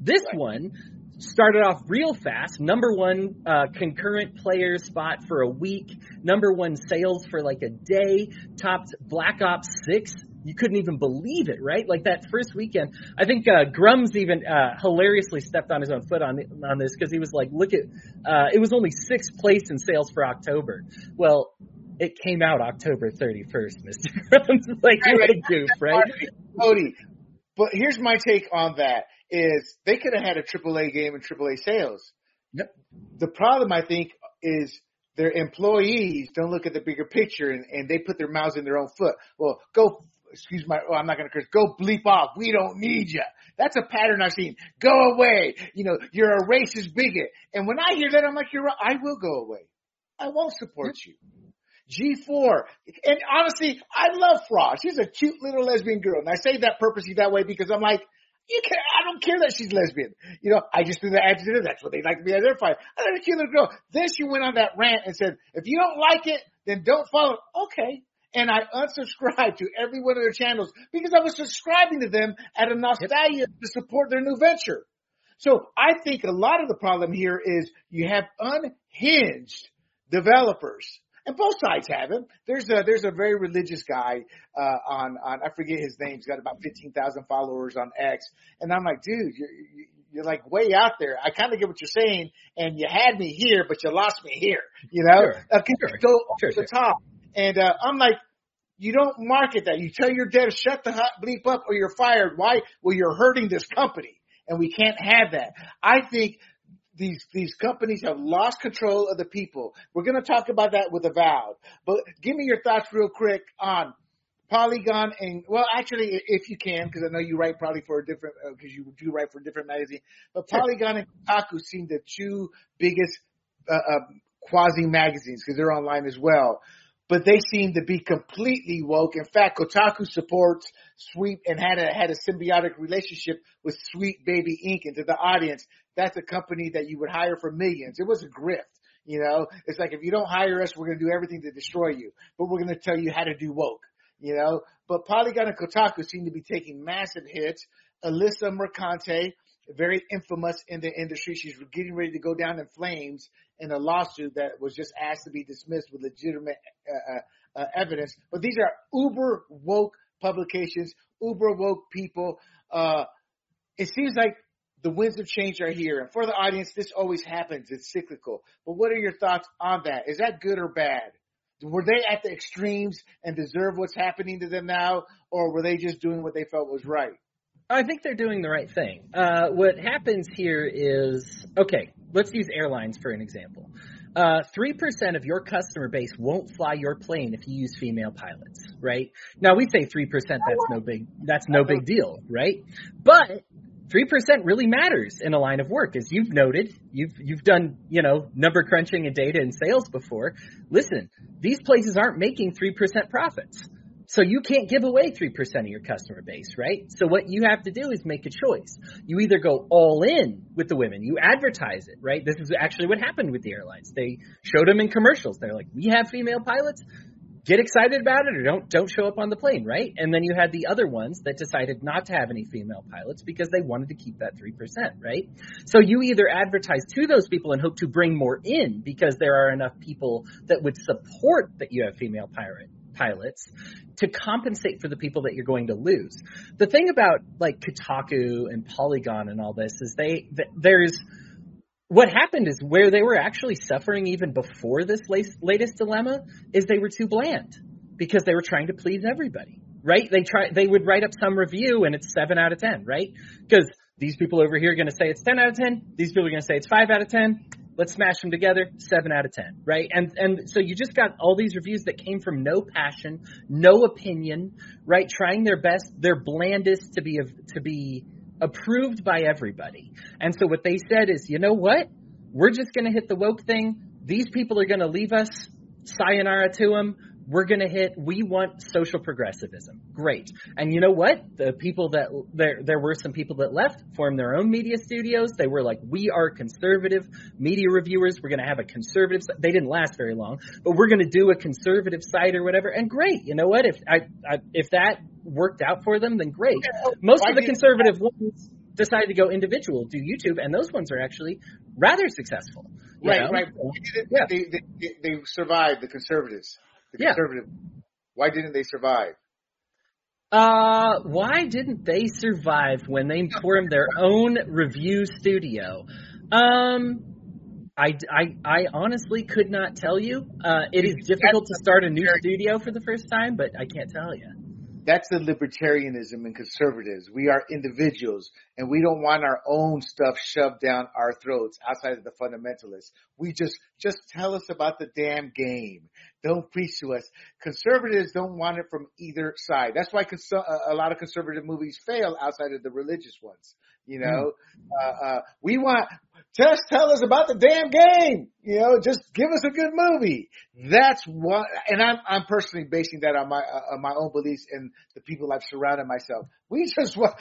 This one started off real fast. Number one concurrent player spot for a week. Number one sales for like a day. Topped Black Ops 6. You couldn't even believe it, right? Like that first weekend. I think Grums even hilariously stepped on his own foot on this because he was like, look at, it was only 6th place in sales for October. Well, it came out October 31st, Mr. Grums. Like, what a goof, right? Cody, but here's my take on that is they could have had a AAA game and AAA sales. Yep. The problem, I think, is their employees don't look at the bigger picture and they put their mouths in their own foot. Well, I'm not going to curse. Go bleep off. We don't need you. That's a pattern I've seen. Go away. You're a racist bigot. And when I hear that, I'm like, you're right. I will go away. I won't support you. G4. And honestly, I love Frost. She's a cute little lesbian girl. And I say that purposely that way because I'm like, I don't care that she's lesbian. I just do the adjective. That's what they like to be identified. I like a cute little girl. Then she went on that rant and said, if you don't like it, then don't follow. Okay. And I unsubscribed to every one of their channels because I was subscribing to them out of nostalgia to support their new venture. So I think a lot of the problem here is you have unhinged developers. And both sides have him. There's a very religious guy on I forget his name. He's got about 15,000 followers on X. And I'm like, dude, you're like way out there. I kind of get what you're saying, and you had me here, but you lost me here. Go over the top. And I'm like, you don't market that. You tell your devs, shut the bleep up or you're fired. Why? Well, you're hurting this company, and we can't have that. I think these companies have lost control of the people. We're going to talk about that with Avowed. But give me your thoughts real quick on Polygon and, well, actually, if you can, because I know you write probably for a different, because you do write for a different magazine. But Polygon and Kotaku seem the two biggest quasi magazines because they're online as well. But they seem to be completely woke. In fact, Kotaku supports Sweet and had a symbiotic relationship with Sweet Baby Inc. And to the audience, that's a company that you would hire for millions. It was a grift. It's like, if you don't hire us, we're going to do everything to destroy you. But we're going to tell you how to do woke, But Polygon and Kotaku seem to be taking massive hits. Alyssa Mercante, very infamous in the industry. She's getting ready to go down in flames in a lawsuit that was just asked to be dismissed with legitimate evidence. But these are uber woke publications, uber woke people. It seems like the winds of change are here. And for the audience, this always happens. It's cyclical. But what are your thoughts on that? Is that good or bad? Were they at the extremes and deserve what's happening to them now? Or were they just doing what they felt was right? I think they're doing the right thing. What happens here is, okay, let's use airlines for an example. 3% of your customer base won't fly your plane if you use female pilots, right? Now we say 3%, that's no big deal, right? But 3% really matters in a line of work, as you've noted. You've done, number crunching and data and sales before. Listen, these places aren't making 3% profits. So you can't give away 3% of your customer base, right? So what you have to do is make a choice. You either go all in with the women. You advertise it, right? This is actually what happened with the airlines. They showed them in commercials. They're like, we have female pilots. Get excited about it or don't show up on the plane, right? And then you had the other ones that decided not to have any female pilots because they wanted to keep that 3%, right? So you either advertise to those people and hope to bring more in because there are enough people that would support that you have female pilots to compensate for the people that you're going to lose. The thing about like Kotaku and Polygon and all this is there's what happened is where they were actually suffering even before this latest dilemma is they were too bland because they were trying to please everybody, right? They would write up some review and it's 7 out of 10, right? Because these people over here are going to say it's 10 out of 10. These people are going to say it's 5 out of 10. Let's smash them together, 7 out of 10, right? And so you just got all these reviews that came from no passion, no opinion, right? Trying their best, their blandest to be approved by everybody. And so what they said is, you know what? We're just going to hit the woke thing. These people are going to leave us. Sayonara to them. We want social progressivism. Great. And you know what? The people there were some people that left, formed their own media studios. They were like, we are conservative media reviewers. We're going to have a conservative, they didn't last very long, but we're going to do a conservative site or whatever. And great. You know what? If that worked out for them, then great. Most of the conservative ones decided to go individual, do YouTube, and those ones are actually rather successful. Right. Yeah. They survived, the conservatives. Why didn't they survive? Why didn't they survive when they formed their own review studio? I honestly could not tell you. It is difficult to start a new studio for the first time, but I can't tell you. That's the libertarianism and conservatives. We are individuals, and we don't want our own stuff shoved down our throats outside of the fundamentalists. We just tell us about the damn game. Don't preach to us. Conservatives don't want it from either side. That's why a lot of conservative movies fail outside of the religious ones. You know, we want, just tell us about the damn game. You know, just give us a good movie. That's what, and I'm personally basing that on my own beliefs and the people I've surrounded myself. We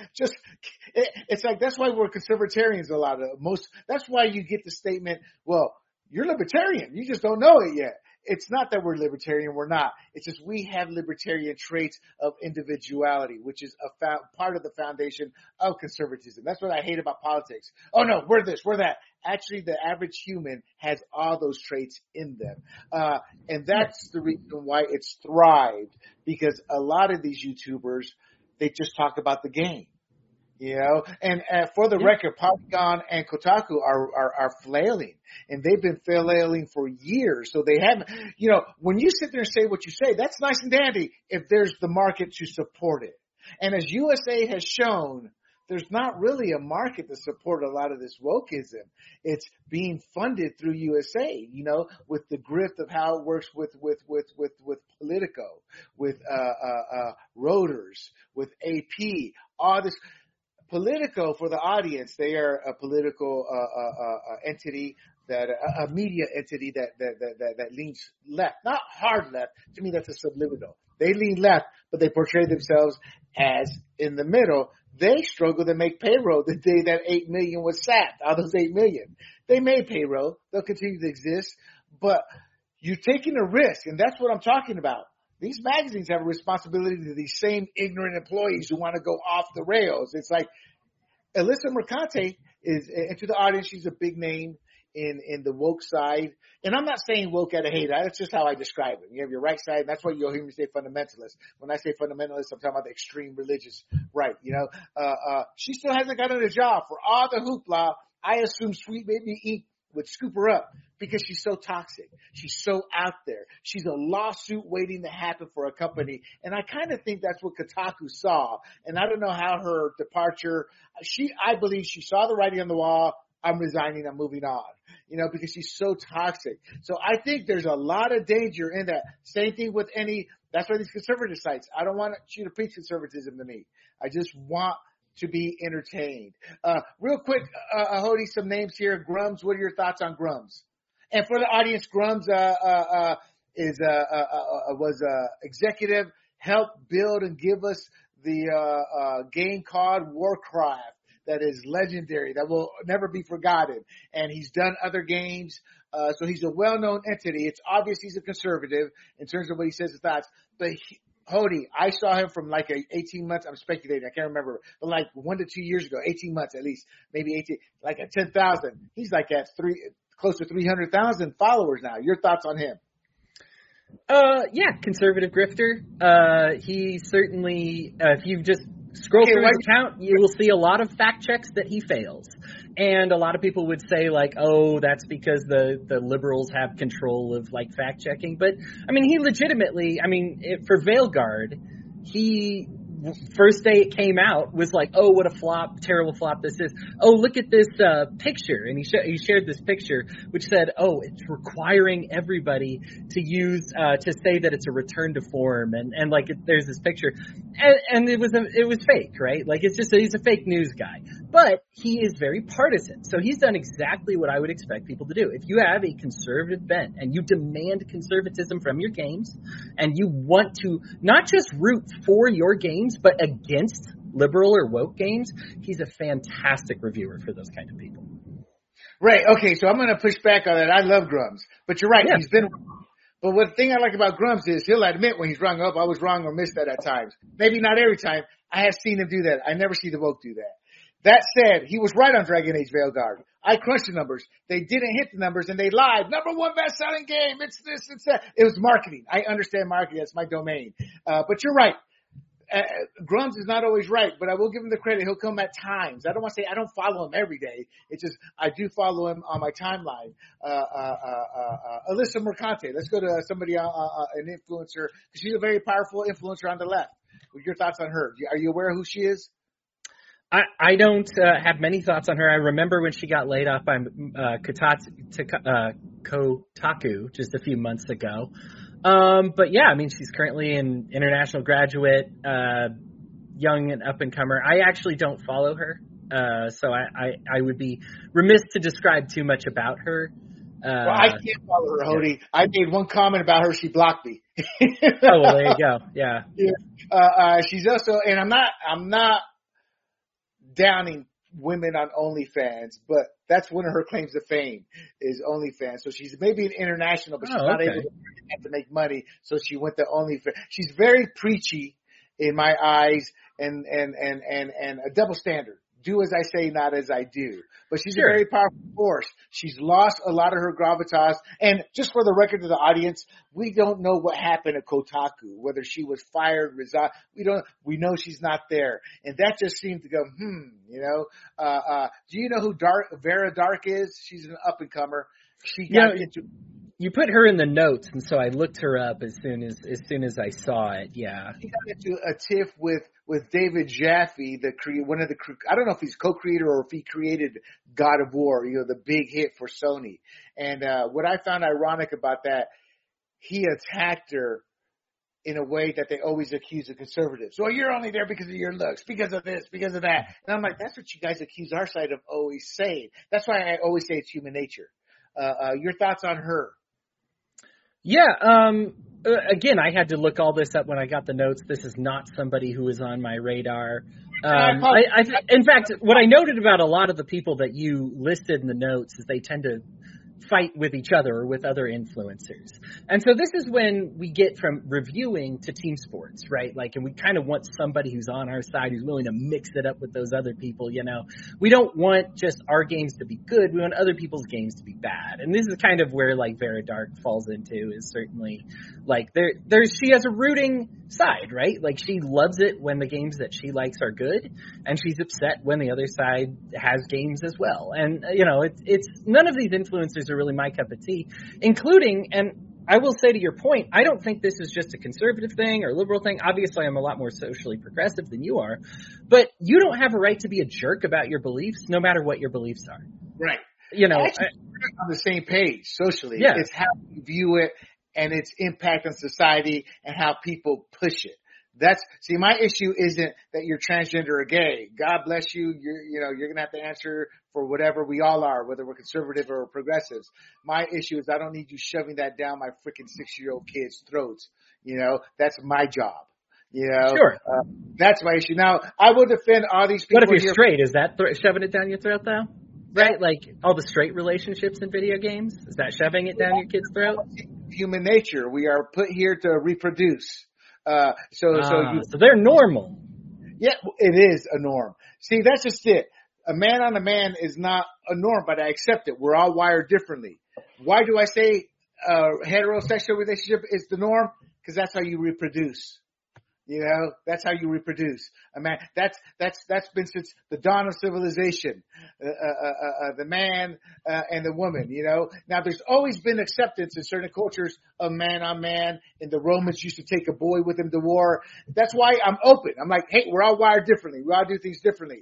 it's like, that's why we're conservatarians a lot of most. That's why you get the statement, well, you're libertarian. You just don't know it yet. It's not that we're libertarian. We're not. It's just we have libertarian traits of individuality, which is part of the foundation of conservatism. That's what I hate about politics. Oh, no, we're this, we're that. Actually, the average human has all those traits in them. And that's the reason why it's thrived, because a lot of these YouTubers, they just talk about the game. You know, and for the record, Polygon and Kotaku are flailing, and they've been flailing for years. So they haven't, you know, when you sit there and say what you say, that's nice and dandy if there's the market to support it. And as USA has shown, there's not really a market to support a lot of this wokeism. It's being funded through USA, you know, with the grift of how it works with Politico, with Reuters, with AP, all this. Politico, for the audience, they are a political entity, that a media entity that leans left, not hard left. To me, that's a subliminal. They lean left, but they portray themselves as in the middle. They struggle to make payroll the day that 8 million was sacked. Out of those 8 million, they made payroll. They'll continue to exist, but you're taking a risk, and that's what I'm talking about. These magazines have a responsibility to these same ignorant employees who want to go off the rails. It's like Alyssa Mercante is, and to the audience, she's a big name in the woke side. And I'm not saying woke at a hate. That's just how I describe it. You have your right side, and that's why you'll hear me say fundamentalist. When I say fundamentalist, I'm talking about the extreme religious right. You know, she still hasn't gotten a job for all the hoopla. I assume Sweet Baby Inc. would scoop her up because she's so toxic. She's so out there. She's a lawsuit waiting to happen for a company. And I kind of think that's what Kotaku saw. And I don't know how her departure, I believe she saw the writing on the wall. I'm resigning. I'm moving on, you know, because she's so toxic. So I think there's a lot of danger in that. Same thing with that's why these conservative sites, I don't want you to preach conservatism to me. I just want to be entertained. Real quick, Hody, some names here. Grums, what are your thoughts on Grums? And for the audience, Grums was executive, helped build and give us the game called Warcraft that is legendary, that will never be forgotten. And he's done other games, so he's a well-known entity. It's obvious he's a conservative in terms of what he says his thoughts, but Hody, I saw him from like 18 months. I'm speculating. I can't remember, but like 1 to 2 years ago, 18 months at least, maybe 18, like at 10,000. He's like at close to 300,000 followers now. Your thoughts on him? Yeah, conservative grifter. He certainly, if you just scroll through his account, you will see a lot of fact checks that he fails. And a lot of people would say like, oh, that's because the liberals have control of like fact checking. But I mean, he legitimately, for Veilguard, he first day it came out was like, oh, what a flop, terrible flop this is. Oh, look at this picture. And he shared this picture which said, oh, it's requiring everybody to use to say that it's a return to form, and like there's this picture, and it was fake, right? Like he's a fake news guy, but he is very partisan. So he's done exactly what I would expect people to do. If you have a conservative bent and you demand conservatism from your games, and you want to not just root for your games but against liberal or woke games, he's a fantastic reviewer for those kind of people. Right. Okay. So I'm going to push back on that. I love Grums, but you're right. Yeah. He's been wrong. But the thing I like about Grums is he'll admit when he's wrong. I was wrong or missed that at times. Maybe not every time. I have seen him do that. I never see the woke do that. That said, he was right on Dragon Age Veilguard. I crunched the numbers. They didn't hit the numbers, and they lied. #1 best-selling game. It's this, it's that. It was marketing. I understand marketing. That's my domain. But you're right. Grums is not always right, but I will give him the credit. He'll come at times. I don't want to say I don't follow him every day. It's just I do follow him on my timeline. Alyssa Mercante. Let's go to somebody, an influencer, because she's a very powerful influencer on the left. Your thoughts on her? Are you aware of who she is? I don't have many thoughts on her. I remember when she got laid off by Kotaku just a few months ago. But yeah, I mean, she's currently an international graduate, young and up and comer. I actually don't follow her. So I would be remiss to describe too much about her. Well, I can't follow her, Hody. Yeah. I made one comment about her. She blocked me. Oh, well, there you go. Yeah. She's also, and I'm not downing women on OnlyFans, but that's one of her claims to fame is OnlyFans. So she's maybe an international, but she's not able to make money. So she went to OnlyFans. She's very preachy in my eyes and a double standard. Do as I say, not as I do. But she's a very powerful force. She's lost a lot of her gravitas. And just for the record to the audience, we don't know what happened at Kotaku, whether she was fired, resigned. We know she's not there. And that just seemed to go, you know. Do you know who Vera Dark is? She's an up and comer. She got into. You put her in the notes, and so I looked her up as soon as I saw it. Yeah, he got into a tiff with David Jaffe, I don't know if he's co-creator or if he created God of War, you know, the big hit for Sony. And what I found ironic about that, he attacked her in a way that they always accuse of conservatives. Well, you're only there because of your looks, because of this, because of that. And I'm like, that's what you guys accuse our side of always saying. That's why I always say it's human nature. Your thoughts on her? Yeah, again, I had to look all this up when I got the notes. This is not somebody who is on my radar. In fact, what I noted about a lot of the people that you listed in the notes is they tend to fight with each other or with other influencers. And so this is when we get from reviewing to team sports, right? Like, and we kind of want somebody who's on our side, who's willing to mix it up with those other people, you know. We don't want just our games to be good. We want other people's games to be bad. And this is kind of where, like, Vera Dark falls into, is certainly, like, she has a rooting side, right? Like, she loves it when the games that she likes are good, and she's upset when the other side has games as well. And, you know, it's none of these influencers are really my cup of tea, including, and I will say to your point, I don't think this is just a conservative thing or liberal thing. Obviously, I'm a lot more socially progressive than you are, but you don't have a right to be a jerk about your beliefs, no matter what your beliefs are. Right. You know, we're on the same page socially. Yeah. It's how you view it and its impact on society and how people push it. My issue isn't that you're transgender or gay. God bless you. You're going to have to answer for whatever we all are, whether we're conservative or progressives. My issue is I don't need you shoving that down my freaking 6-year-old kids' throats. You know, that's my job. You know, sure. That's my issue. Now, I will defend all these people. What if you're straight? Is that shoving it down your throat, though? Right? Like all the straight relationships in video games? Is that shoving it down your kid's throat? Human nature. We are put here to reproduce. So they're normal. Yeah, it is a norm. See, that's just it. A man on a man is not a norm, but I accept it. We're all wired differently. Why do I say heterosexual relationship is the norm? Because that's how you reproduce. You know, that's how you reproduce. A man, that's been since the dawn of civilization. The man and the woman. You know, now there's always been acceptance in certain cultures of man on man. And the Romans used to take a boy with them to war. That's why I'm open. I'm like, hey, we're all wired differently. We all do things differently.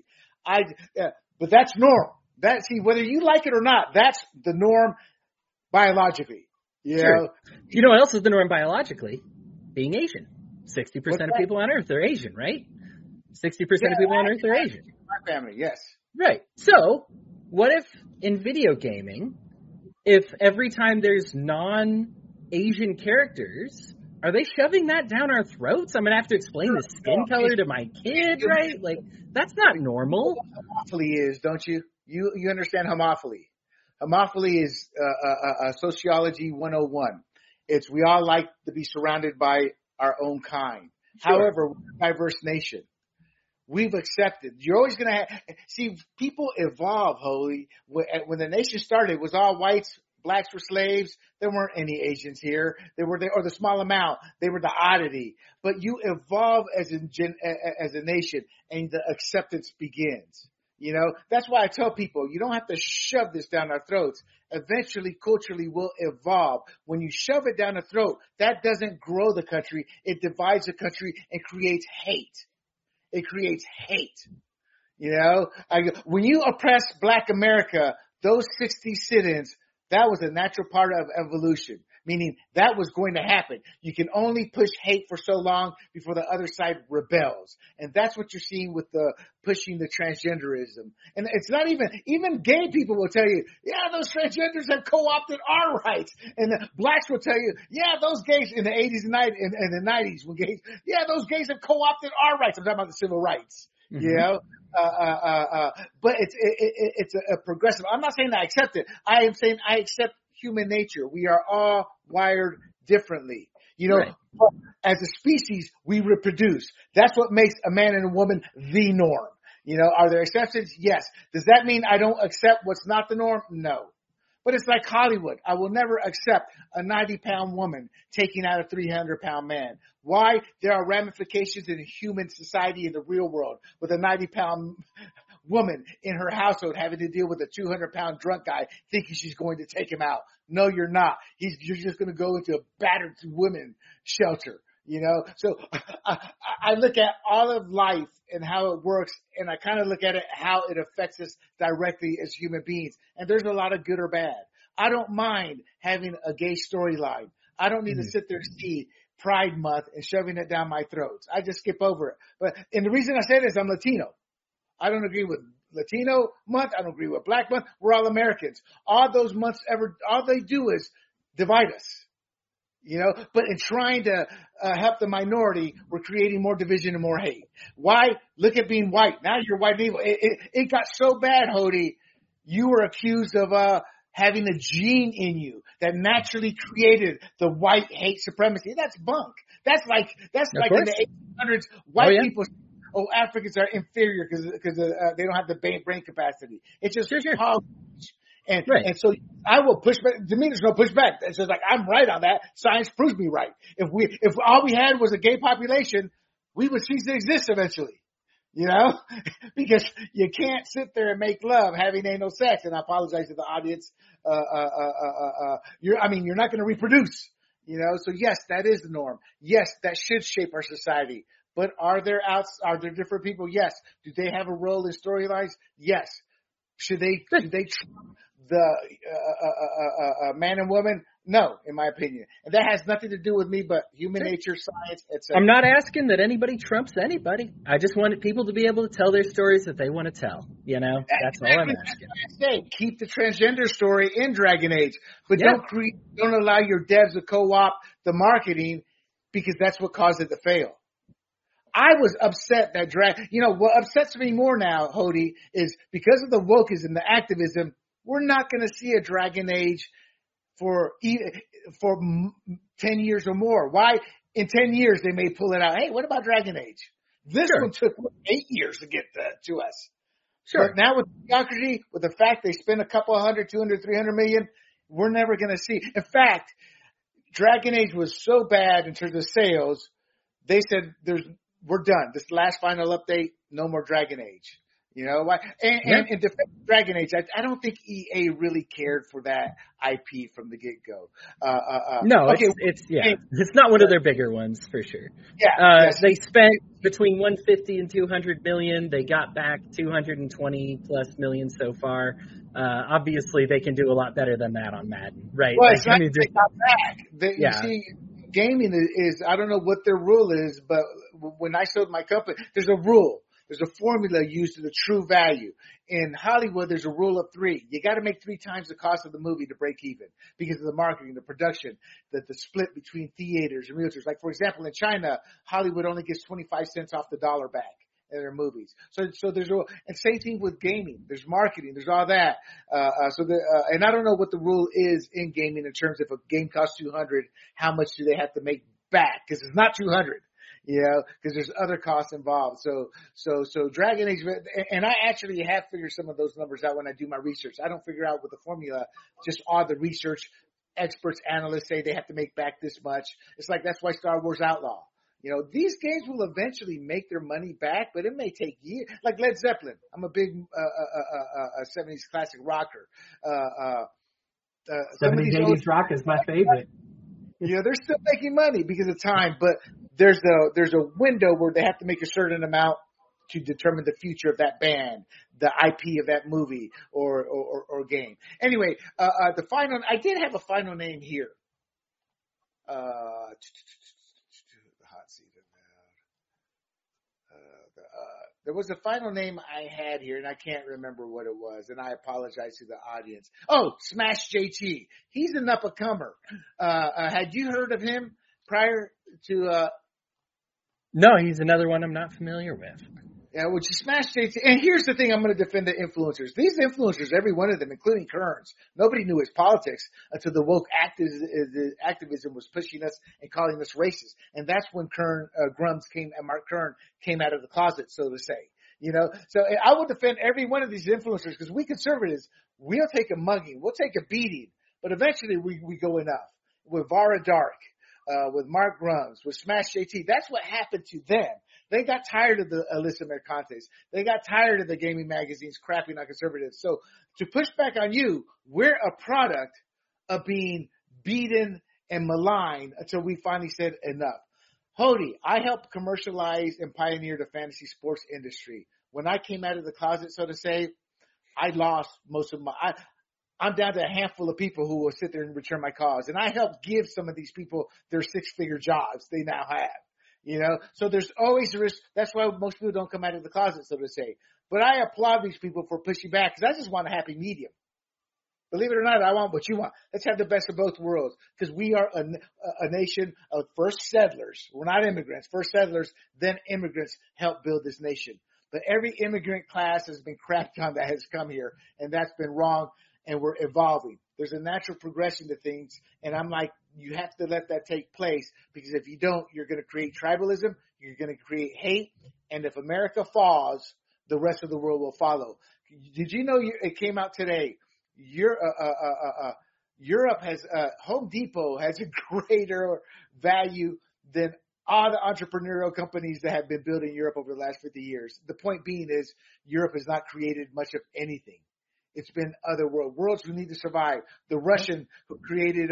But that's normal. Whether you like it or not, that's the norm biologically. You know? You know what else is the norm biologically? Being Asian. 60% of people on Earth are Asian, right? 60% of people on Earth are Asian. My family, yes. Right. So, what if in video gaming, if every time there's non-Asian characters, are they shoving that down our throats? I'm going to have to explain the skin color to my kid, right? Like, that's not normal. Homophily is, don't you? You understand homophily. Homophily is sociology 101. It's we all like to be surrounded by our own kind. Sure. However, we're a diverse nation. we've accepted. You're always going to see people evolve, Holy. When the nation started, it was all whites. Blacks were slaves. There weren't any Asians here. Or the small amount. They were the oddity. But you evolve as a nation, and the acceptance begins. That's why I tell people, you don't have to shove this down our throats. Eventually, culturally, we'll evolve. When you shove it down the throat, that doesn't grow the country. It divides the country and creates hate. It creates hate. When you oppress Black America, those 60 sit-ins, that was a natural part of evolution, meaning that was going to happen. You can only push hate for so long before the other side rebels. And that's what you're seeing with the pushing the transgenderism. And it's not even gay people will tell you, yeah, those transgenders have co-opted our rights. And the blacks will tell you, yeah, those gays in the 80s and 90s, when gays, yeah, those gays have co-opted our rights. I'm talking about the civil rights. Mm-hmm. But it's a progressive. I'm not saying I accept it. I am saying I accept human nature. We are all wired differently. Right. As a species, we reproduce. That's what makes a man and a woman the norm. Are there exceptions? Yes. Does that mean I don't accept what's not the norm? No. But it's like Hollywood. I will never accept a 90-pound woman taking out a 300-pound man. Why? There are ramifications in human society in the real world with a 90-pound woman in her household having to deal with a 200-pound drunk guy thinking she's going to take him out. No, you're not. You're just going to go into a battered women shelter. So I look at all of life and how it works, and I kind of look at it, how it affects us directly as human beings. And there's a lot of good or bad. I don't mind having a gay storyline. I don't need to sit there and see Pride Month and shoving it down my throats. I just skip over it. And the reason I say this, I'm Latino. I don't agree with Latino month. I don't agree with Black month. We're all Americans. All those months all they do is divide us. But in trying to help the minority, we're creating more division and more hate. Why? Look at being white. Now you're white and evil. It got so bad, Hody. You were accused of having a gene in you that naturally created the white hate supremacy. That's bunk. That's like in the 1800s, white people. Oh, Africans are inferior because they don't have the brain capacity. It's just sure. And so I will push back. To me, there's no pushback. It's just like, I'm right on that. Science proves me right. If all we had was a gay population, we would cease to exist eventually. Because you can't sit there and make love having anal sex. And I apologize to the audience. You're not going to reproduce, so yes, that is the norm. Yes, that should shape our society. But are there different people? Yes. Do they have a role in storylines? Yes. Should they trump the man and woman? No, in my opinion. And that has nothing to do with me, but human nature, science, etc. I'm not asking that anybody trumps anybody. I just wanted people to be able to tell their stories that they want to tell. That's all I'm asking. Keep the transgender story in Dragon Age, but don't allow your devs to co-opt the marketing, because that's what caused it to fail. I was upset that what upsets me more now, Hody, is because of the wokeism, the activism, we're not going to see a Dragon Age for 10 years or more. Why? In 10 years, they may pull it out. Hey, what about Dragon Age? This one took 8 years to get to us. Sure. But now with mediocrity, with the fact they spend a couple of 100, 200, 300 million, we're never going to see. In fact, Dragon Age was so bad in terms of sales, they said we're done. This last final update, no more Dragon Age. And in defense of Dragon Age, I don't think EA really cared for that IP from the get-go. No, okay. It's not one of their bigger ones for sure. Yeah. They spent between 150 and 200 million. They got back 220 plus million so far. Obviously, they can do a lot better than that on Madden, right? Well, it's not they got back. You see, gaming is, I don't know what their rule is, but when I showed my company, there's a rule. There's a formula used to the true value. In Hollywood, there's a rule of 3. You got to make 3 times the cost of the movie to break even because of the marketing, the production, the split between theaters and realtors. Like, for example, in China, Hollywood only gets 25 cents off the dollar back in their movies. So there's and same thing with gaming. There's marketing. There's all that. And I don't know what the rule is in gaming in terms of if a game costs $200, how much do they have to make back? Because it's not $200. because there's other costs involved. So Dragon Age, and I actually have figured some of those numbers out when I do my research. I don't figure out with the formula, just all the research experts, analysts say they have to make back this much. It's like, that's why Star Wars Outlaw. These games will eventually make their money back, but it may take years. Like Led Zeppelin. I'm a big 70s classic rocker. 70s, 80s rock is my favorite. They're still making money because of time, but there's a window where they have to make a certain amount to determine the future of that band, the IP of that movie or game. Anyway, I did have a final name here. There was a final name I had here, and I can't remember what it was, and I apologize to the audience. Oh, Smash JT. He's an up-and-comer. Had you heard of him prior to... No, he's another one I'm not familiar with. Yeah, which is Smash JT. And here's the thing, I'm going to defend the influencers. These influencers, every one of them, including Kearns, nobody knew his politics until the woke activism was pushing us and calling us racist. And that's when Grums came, and Mark Kern came out of the closet, so to say. So I will defend every one of these influencers, because we conservatives, we'll take a mugging, we'll take a beating, but eventually we go enough. With Vara Dark, with Mark Grums, with Smash JT, that's what happened to them. They got tired of the Alyssa Mercantes. They got tired of the gaming magazines crapping on conservatives. So to push back on you, we're a product of being beaten and maligned until we finally said enough. Hody, I helped commercialize and pioneer the fantasy sports industry. When I came out of the closet, so to say, I lost most of I'm down to a handful of people who will sit there and return my calls. And I helped give some of these people their 6-figure jobs they now have. So there's always a risk. That's why most people don't come out of the closet, so to say. But I applaud these people for pushing back, because I just want a happy medium. Believe it or not, I want what you want. Let's have the best of both worlds, because we are a nation of first settlers. We're not immigrants. First settlers, then immigrants help build this nation. But every immigrant class has been crapped on that has come here, and that's been wrong, and we're evolving. There's a natural progression to things, and I'm like, you have to let that take place, because if you don't, you're going to create tribalism, you're going to create hate, and if America falls, the rest of the world will follow. Did you know it came out today? Europe has Home Depot has a greater value than all the entrepreneurial companies that have been built in Europe over the last 50 years. The point being is Europe has not created much of anything. It's been other worlds who need to survive. The Russian who created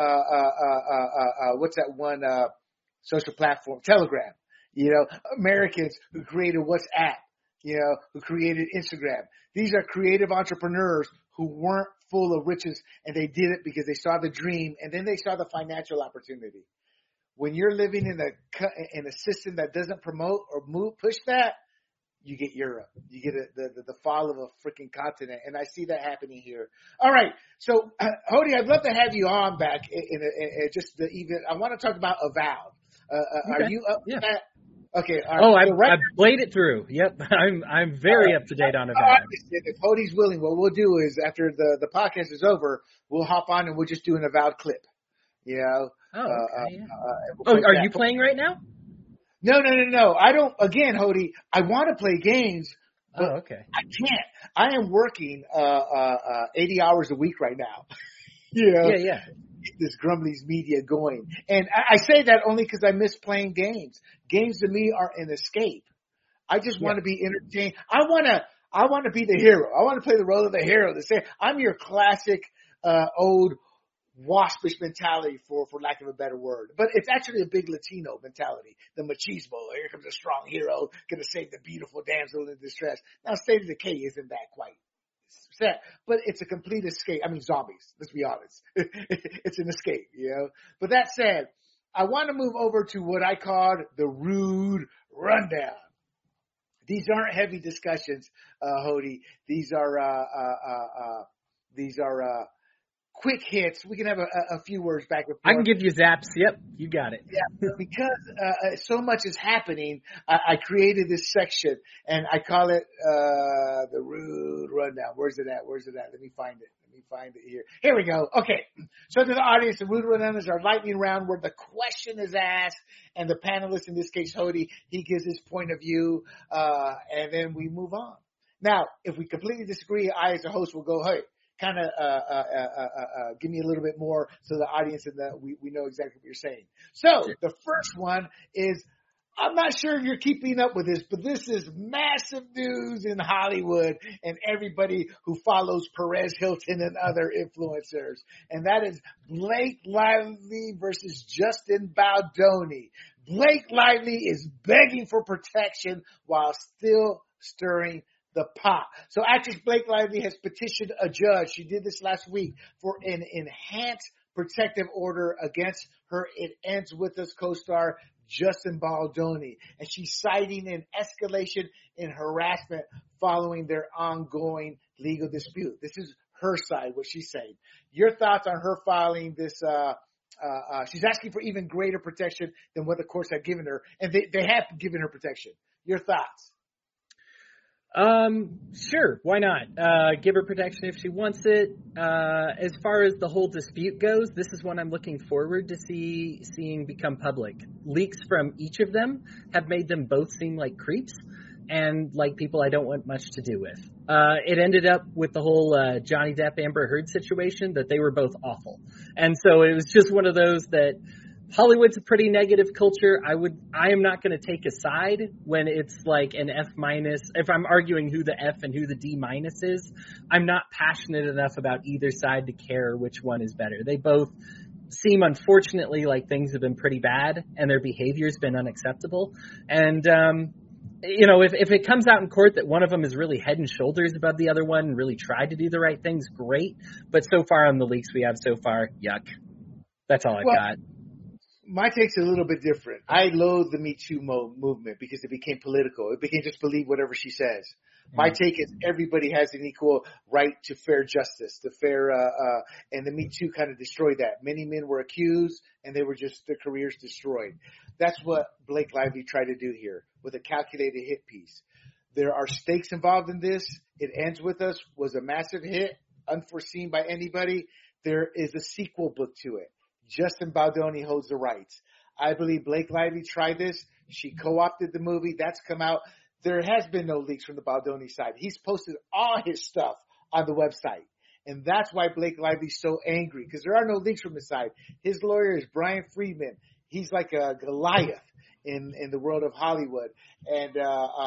what's that one social platform, Telegram. Americans who created WhatsApp. Who created Instagram. These are creative entrepreneurs who weren't full of riches, and they did it because they saw the dream, and then they saw the financial opportunity. When you're living in a system that doesn't promote or push that, you get Europe. You get the fall of a freaking continent. And I see that happening here. All right. So, Hody, I'd love to have you on back I want to talk about Avowed. Okay. Are you up yeah. to that? Okay. All Oh, right. I've played it through. Yep. I'm very up to date on Avowed. If Hody's willing, what we'll do is after the podcast is over, we'll hop on and we'll just do an Avowed clip. Oh, okay. Are you playing right now? No. I don't. Again, Hody, I want to play games, but okay. I can't. I am working 80 hours a week right now. Yeah. Get this Grumblies media going, and I say that only because I miss playing games. Games to me are an escape. I just want to be entertained. I want to be the hero. I want to play the role of the hero. To say I'm your classic old waspish mentality, for lack of a better word. But it's actually a big Latino mentality. The machismo. Here comes a strong hero, going to save the beautiful damsel in distress. Now, State of Decay isn't that quite sad, but it's a complete escape. I mean, zombies. Let's be honest. It's an escape, But that said, I want to move over to what I called the rude rundown. These aren't heavy discussions, Hody. These are quick hits. We can have a few words back and forth. I can give you zaps. Yep, you got it. Yeah, because so much is happening, I created this section, and I call it the Rude Rundown. Where's it at? Let me find it. Here. Here we go. Okay. So to the audience, the Rude Rundown is our lightning round where the question is asked, and the panelist, in this case, Hody, he gives his point of view, and then we move on. Now, if we completely disagree, I as a host will go, hey, kind of give me a little bit more so the audience and we know exactly what you're saying. So the first one is, I'm not sure if you're keeping up with this, but this is massive news in Hollywood and everybody who follows Perez Hilton and other influencers. And that is Blake Lively versus Justin Baldoni. Blake Lively is begging for protection while still stirring the pot. So actress Blake Lively has petitioned a judge. She did this last week for an enhanced protective order against her It Ends With Us co-star Justin Baldoni. And she's citing an escalation in harassment following their ongoing legal dispute. This is her side, what she's saying. Your thoughts on her filing this, she's asking for even greater protection than what the courts have given her. And they have given her protection. Your thoughts? Sure. Why not? Give her protection if she wants it. As far as the whole dispute goes, this is one I'm looking forward to seeing become public. Leaks from each of them have made them both seem like creeps and like people I don't want much to do with. It ended up with the whole, Johnny Depp Amber Heard situation that they were both awful. And so it was just one of those that Hollywood's a pretty negative culture. I am not going to take a side when it's like an F-. If I'm arguing who the F and who the D- is, I'm not passionate enough about either side to care which one is better. They both seem, unfortunately, like things have been pretty bad and their behavior's been unacceptable. And, if it comes out in court that one of them is really head and shoulders above the other one and really tried to do the right things, great. But so far on the leaks we have so far, yuck. That's all I've got. My take's a little bit different. I loathe the Me Too movement because it became political. It became just believe whatever she says. My take is everybody has an equal right to fair justice, and the Me Too kind of destroyed that. Many men were accused and they were just, their careers destroyed. That's what Blake Lively tried to do here with a calculated hit piece. There are stakes involved in this. It Ends With Us was a massive hit, unforeseen by anybody. There is a sequel book to it. Justin Baldoni holds the rights. I believe Blake Lively tried this. She co-opted the movie. That's come out. There has been no leaks from the Baldoni side. He's posted all his stuff on the website. And that's why Blake Lively's so angry, because there are no leaks from his side. His lawyer is Brian Friedman. He's like a Goliath in the world of Hollywood. And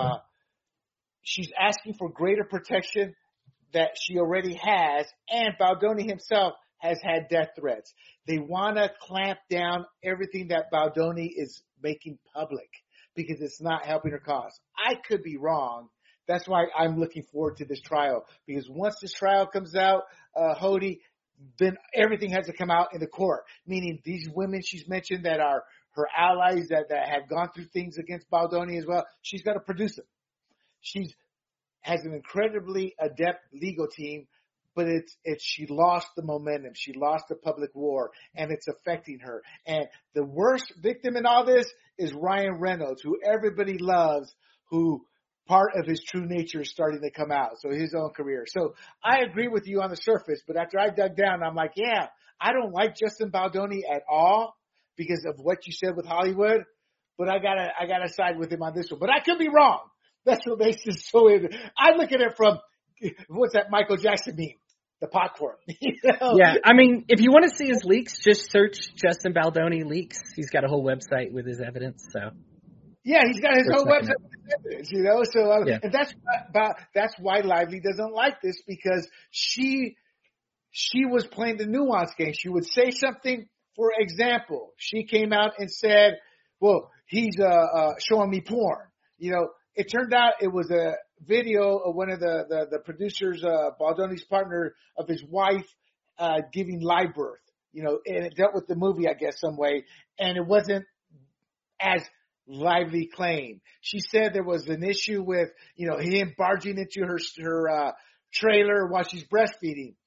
she's asking for greater protection that she already has. And Baldoni himself has had death threats. They want to clamp down everything that Baldoni is making public because it's not helping her cause. I could be wrong. That's why I'm looking forward to this trial, because once this trial comes out, Hody, then everything has to come out in the court, meaning these women she's mentioned that are her allies that have gone through things against Baldoni as well. She's got to produce them. She has an incredibly adept legal team, but she lost the momentum. She lost the public war, and it's affecting her. And the worst victim in all this is Ryan Reynolds, who everybody loves, who part of his true nature is starting to come out. So his own career. So I agree with you on the surface, but after I dug down, I'm like, yeah, I don't like Justin Baldoni at all because of what you said with Hollywood, but I gotta side with him on this one. But I could be wrong. That's what makes it so. I look at it from, what's that Michael Jackson meme? The popcorn. Yeah, I mean, if you want to see his leaks, just search Justin Baldoni leaks. He's got a whole website with his evidence. So yeah, he's got his whole website with his evidence. So yeah. And that's why Lively doesn't like this, because she was playing the nuance game. She would say something. For example, she came out and said, "Well, he's showing me porn." It turned out it was a video of one of the producers, Baldoni's partner, of his wife giving live birth, and it dealt with the movie, I guess, some way, and it wasn't as Lively claimed. She said there was an issue with, him barging into her trailer while she's breastfeeding.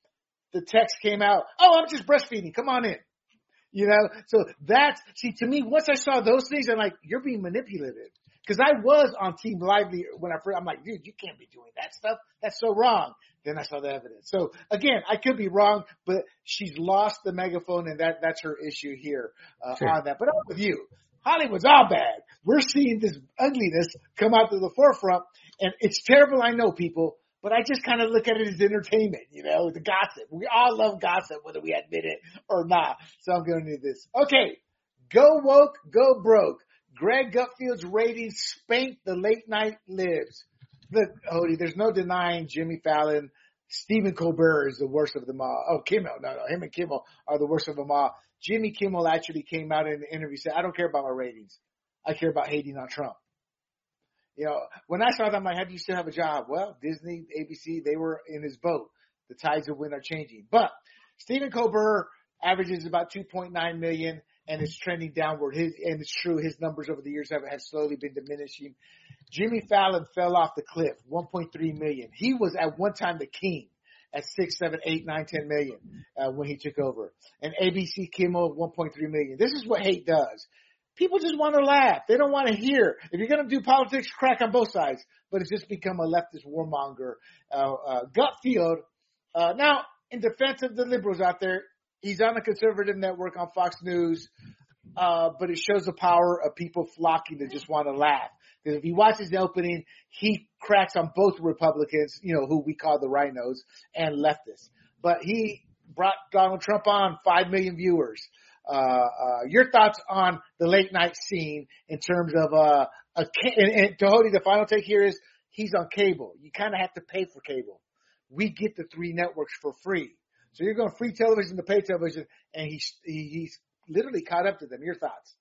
the text came out, oh, I'm just breastfeeding. Come on in. You know, so to me, once I saw those things, I'm like, you're being manipulative. Because I was on Team Lively when I'm like, dude, you can't be doing that stuff. That's so wrong. Then I saw the evidence. So again, I could be wrong, but she's lost the megaphone, and that's her issue here on that. But I'm with you. Hollywood's all bad. We're seeing this ugliness come out to the forefront, and it's terrible. I know, people. But I just kind of look at it as entertainment, you know, the gossip. We all love gossip, whether we admit it or not. So I'm going to do this. Okay. Go woke, go broke. Greg Gutfield's ratings spanked the late night libs. Look, Odie, there's no denying Jimmy Fallon. Stephen Colbert is the worst of them all. Oh, Kimmel. No. Him and Kimmel are the worst of them all. Jimmy Kimmel actually came out in the interview and said, I don't care about my ratings. I care about hating on Trump. You know, when I saw that, I'm like, how do you still have a job? Well, Disney, ABC, they were in his boat. The tides of wind are changing. But Stephen Colbert averages about 2.9 million, and it's trending downward. And it's true, his numbers over the years have slowly been diminishing. Jimmy Fallon fell off the cliff, 1.3 million. He was at one time the king at 6, 7, 8, 9, 10 million when he took over. And ABC Kimmel, 1.3 million. This is what hate does. People just want to laugh. They don't want to hear. If you're going to do politics, crack on both sides. But it's just become a leftist warmonger. Gutfield, now, in defense of the liberals out there, he's on a conservative network on Fox News, but it shows the power of people flocking to just want to laugh. Because if he watches the opening, he cracks on both Republicans, you know, who we call the rhinos, and leftists. But he brought Donald Trump on, 5 million viewers. Your thoughts on the late night scene in terms of and Tahodi, the final take here is he's on cable. You kind of have to pay for cable. We get the 3 networks for free. So you're going free television to pay television, and he's literally caught up to them. Your thoughts?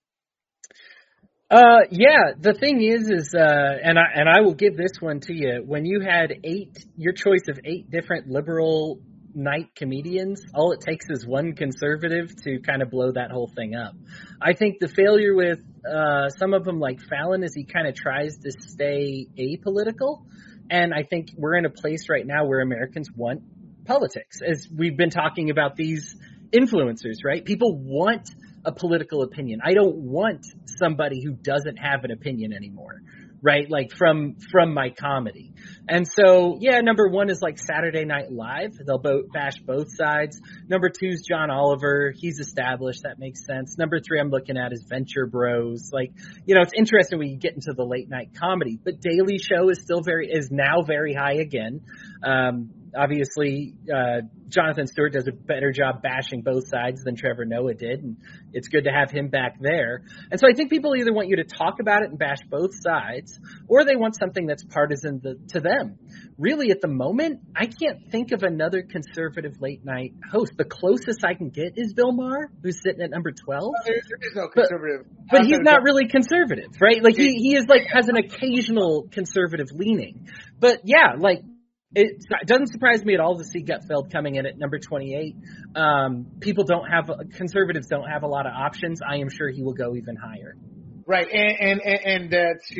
Yeah, the thing is, and I will give this one to you. When you had your choice of 8 different liberal night comedians, all it takes is one conservative to kind of blow that whole thing up. I think the failure with some of them like Fallon is he kind of tries to stay apolitical, and I think we're in a place right now where Americans want politics, as we've been talking about these influencers, right? People want a political opinion. I don't want somebody who doesn't have an opinion anymore, right? Like from my comedy. And so, yeah, number 1 is like Saturday Night Live. They'll bash both sides. Number 2 is John Oliver. He's established. That makes sense. Number 3 I'm looking at is Venture Bros. Like, you know, it's interesting when you get into the late night comedy, but Daily Show is now very high again. Obviously, Jonathan Stewart does a better job bashing both sides than Trevor Noah did, and it's good to have him back there. And so I think people either want you to talk about it and bash both sides, or they want something that's partisan to them. Really, at the moment, I can't think of another conservative late night host. The closest I can get is Bill Maher, who's sitting at number 12. There is no conservative. But he's not really conservative, right? Like he is like has an occasional conservative leaning. But yeah, like, it doesn't surprise me at all to see Gutfeld coming in at number 28. Conservatives don't have a lot of options. I am sure he will go even higher. Right, and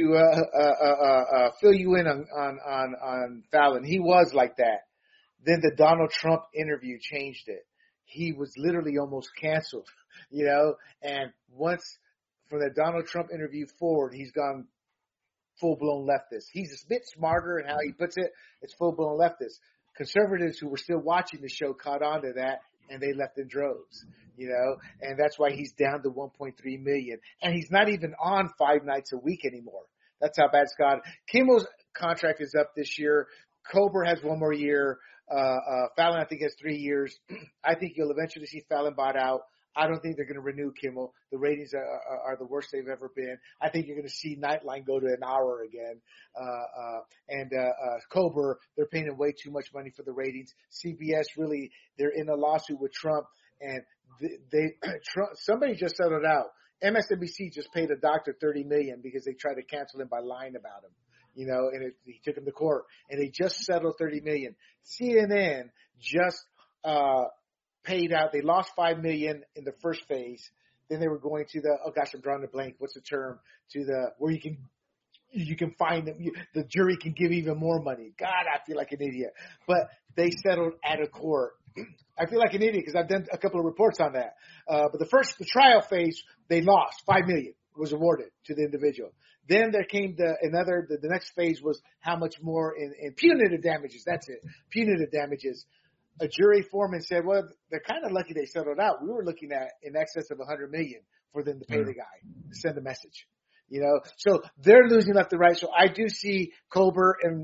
to fill you in on Fallon, he was like that. Then the Donald Trump interview changed it. He was literally almost canceled, you know. And once from the Donald Trump interview forward, he's gone full-blown leftist. He's a bit smarter in how he puts it. It's full-blown leftist. Conservatives who were still watching the show caught on to that, and they left in droves, you know, and that's why he's down to 1.3 million. And he's not even on 5 nights a week anymore. That's how bad it's got. Kimmel's contract is up this year. Colbert has 1 more year. Fallon, I think, has 3 years. I think you'll eventually see Fallon bought out. I don't think they're going to renew Kimmel. The ratings are the worst they've ever been. I think you're going to see Nightline go to an hour again. And Colbert, they're paying him way too much money for the ratings. CBS, really, they're in a lawsuit with Trump, and somebody just settled out. MSNBC just paid a doctor $30 million because they tried to cancel him by lying about him. You know, and he took him to court, and they just settled $30 million. CNN just paid out. They lost $5 million in the first phase. Then they were going to I'm drawing a blank. What's the term? Where you can find them. The jury can give even more money. God, I feel like an idiot. But they settled out of court I feel like an idiot because I've done a couple of reports on that. But the trial phase, they lost. $5 million was awarded to the individual. Then there came the next phase was how much more in punitive damages. That's it. Punitive damages. A jury foreman said, well, they're kind of lucky they settled out. We were looking at in excess of $100 million for them to pay the guy to send a message. So they're losing left and right. So I do see Colbert and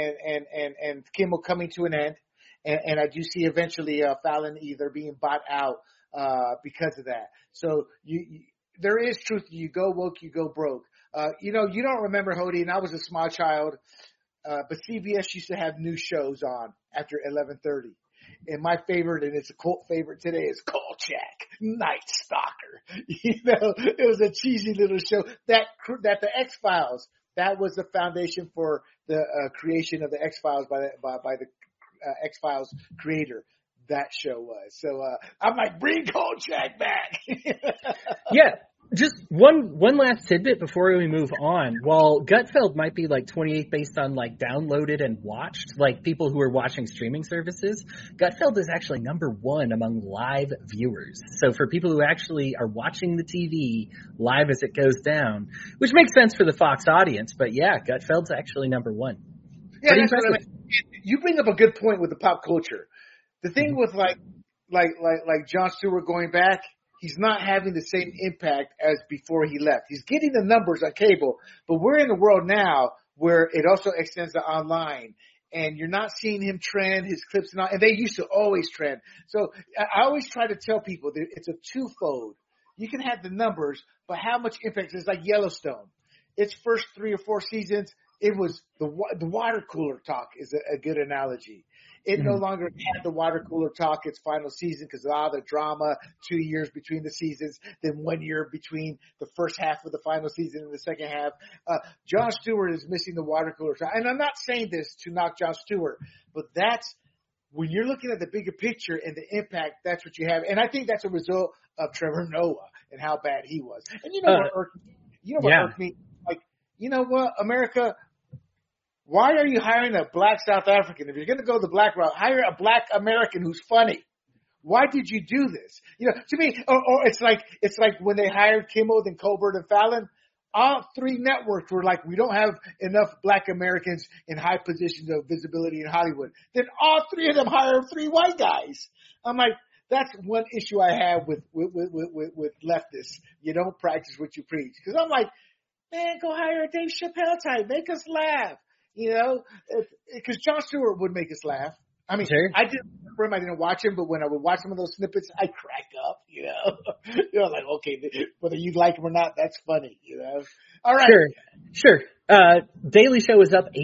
Kimmel coming to an end. And I do see eventually Fallon either being bought out because of that. So there is truth. You go woke, you go broke. You don't remember, Hody, and I was a small child, but CBS used to have new shows on after 11:30. And my favorite, and it's a cult favorite today, is Kolchak, Night Stalker. It was a cheesy little show that the X-Files, that was the foundation for the creation of the X-Files by the X-Files creator. That show was. So I'm like, bring Kolchak back. Yeah. Just one last tidbit before we move on. While Gutfeld might be like 28th based on like downloaded and watched, like people who are watching streaming services, Gutfeld is actually number 1 among live viewers. So for people who actually are watching the TV live as it goes down, which makes sense for the Fox audience, but yeah, Gutfeld's actually number 1. Yeah, that's what I mean. You bring up a good point with the pop culture. The thing with like Jon Stewart going back, he's not having the same impact as before he left. He's getting the numbers on cable, but we're in a world now where it also extends to online, and you're not seeing him trend his clips and they used to always trend. So I always try to tell people that it's a twofold. You can have the numbers, but how much impact is like Yellowstone. Its first 3 or 4 seasons, it was the water cooler talk is a good analogy. It no longer had the water cooler talk its final season because of all the drama, 2 years between the seasons, then 1 year between the first half of the final season and the second half. Jon Stewart is missing the water cooler talk. And I'm not saying this to knock Jon Stewart, but that's when you're looking at the bigger picture and the impact, that's what you have. And I think that's a result of Trevor Noah and how bad he was. And what irked me? Like, you know what, America – why are you hiring a black South African? If you're going to go the black route, hire a black American who's funny. Why did you do this? To me, or it's like when they hired Kimmel, then Colbert and Fallon, all 3 networks were like, we don't have enough black Americans in high positions of visibility in Hollywood. Then all 3 of them hire 3 white guys. I'm like, that's one issue I have with leftists. You don't practice what you preach. Because I'm like, man, go hire a Dave Chappelle type. Make us laugh. Because Jon Stewart would make us laugh. I mean, sure. I didn't remember him. I didn't watch him, but when I would watch some of those snippets, I crack up. Like, okay, whether you like him or not, that's funny. All right. Sure. Daily Show is up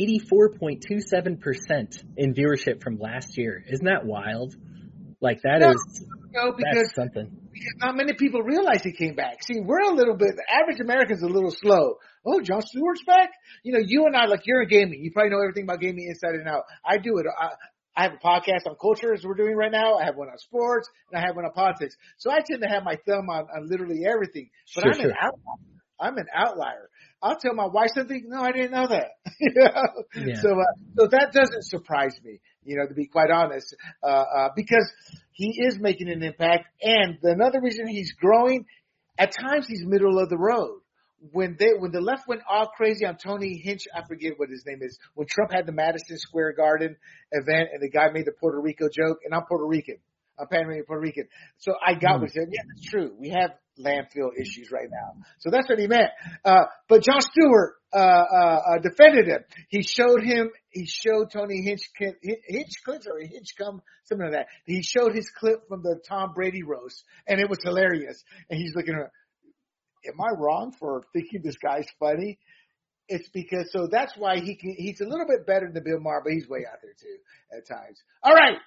84.27% in viewership from last year. Isn't that wild? Like because that's something. Because not many people realize he came back. See, the average American's a little slow. Oh, Jon Stewart's back? You and I, like, you're in gaming. You probably know everything about gaming inside and out. I do it. I have a podcast on culture as we're doing right now. I have one on sports, and I have one on politics. So I tend to have my thumb on literally everything. But sure. I'm an outlier. I'll tell my wife something. No, I didn't know that. Yeah. So that doesn't surprise me, to be quite honest, because he is making an impact. And another reason he's growing, at times he's middle of the road. When the left went all crazy on Tony Hinch, I forget what his name is, when Trump had the Madison Square Garden event and the guy made the Puerto Rico joke, and I'm Puerto Rican. I'm Panamanian Puerto Rican. So I got what he said. Yeah, that's true. We have landfill issues right now. So that's what he meant. But Jon Stewart defended him. He showed Tony Hinchcliffe or Hinchcomb, something like that. He showed his clip from the Tom Brady roast, and it was hilarious. And he's looking at her, am I wrong for thinking this guy's funny? It's because, so that's why he's a little bit better than Bill Maher, but he's way out there too at times. All right.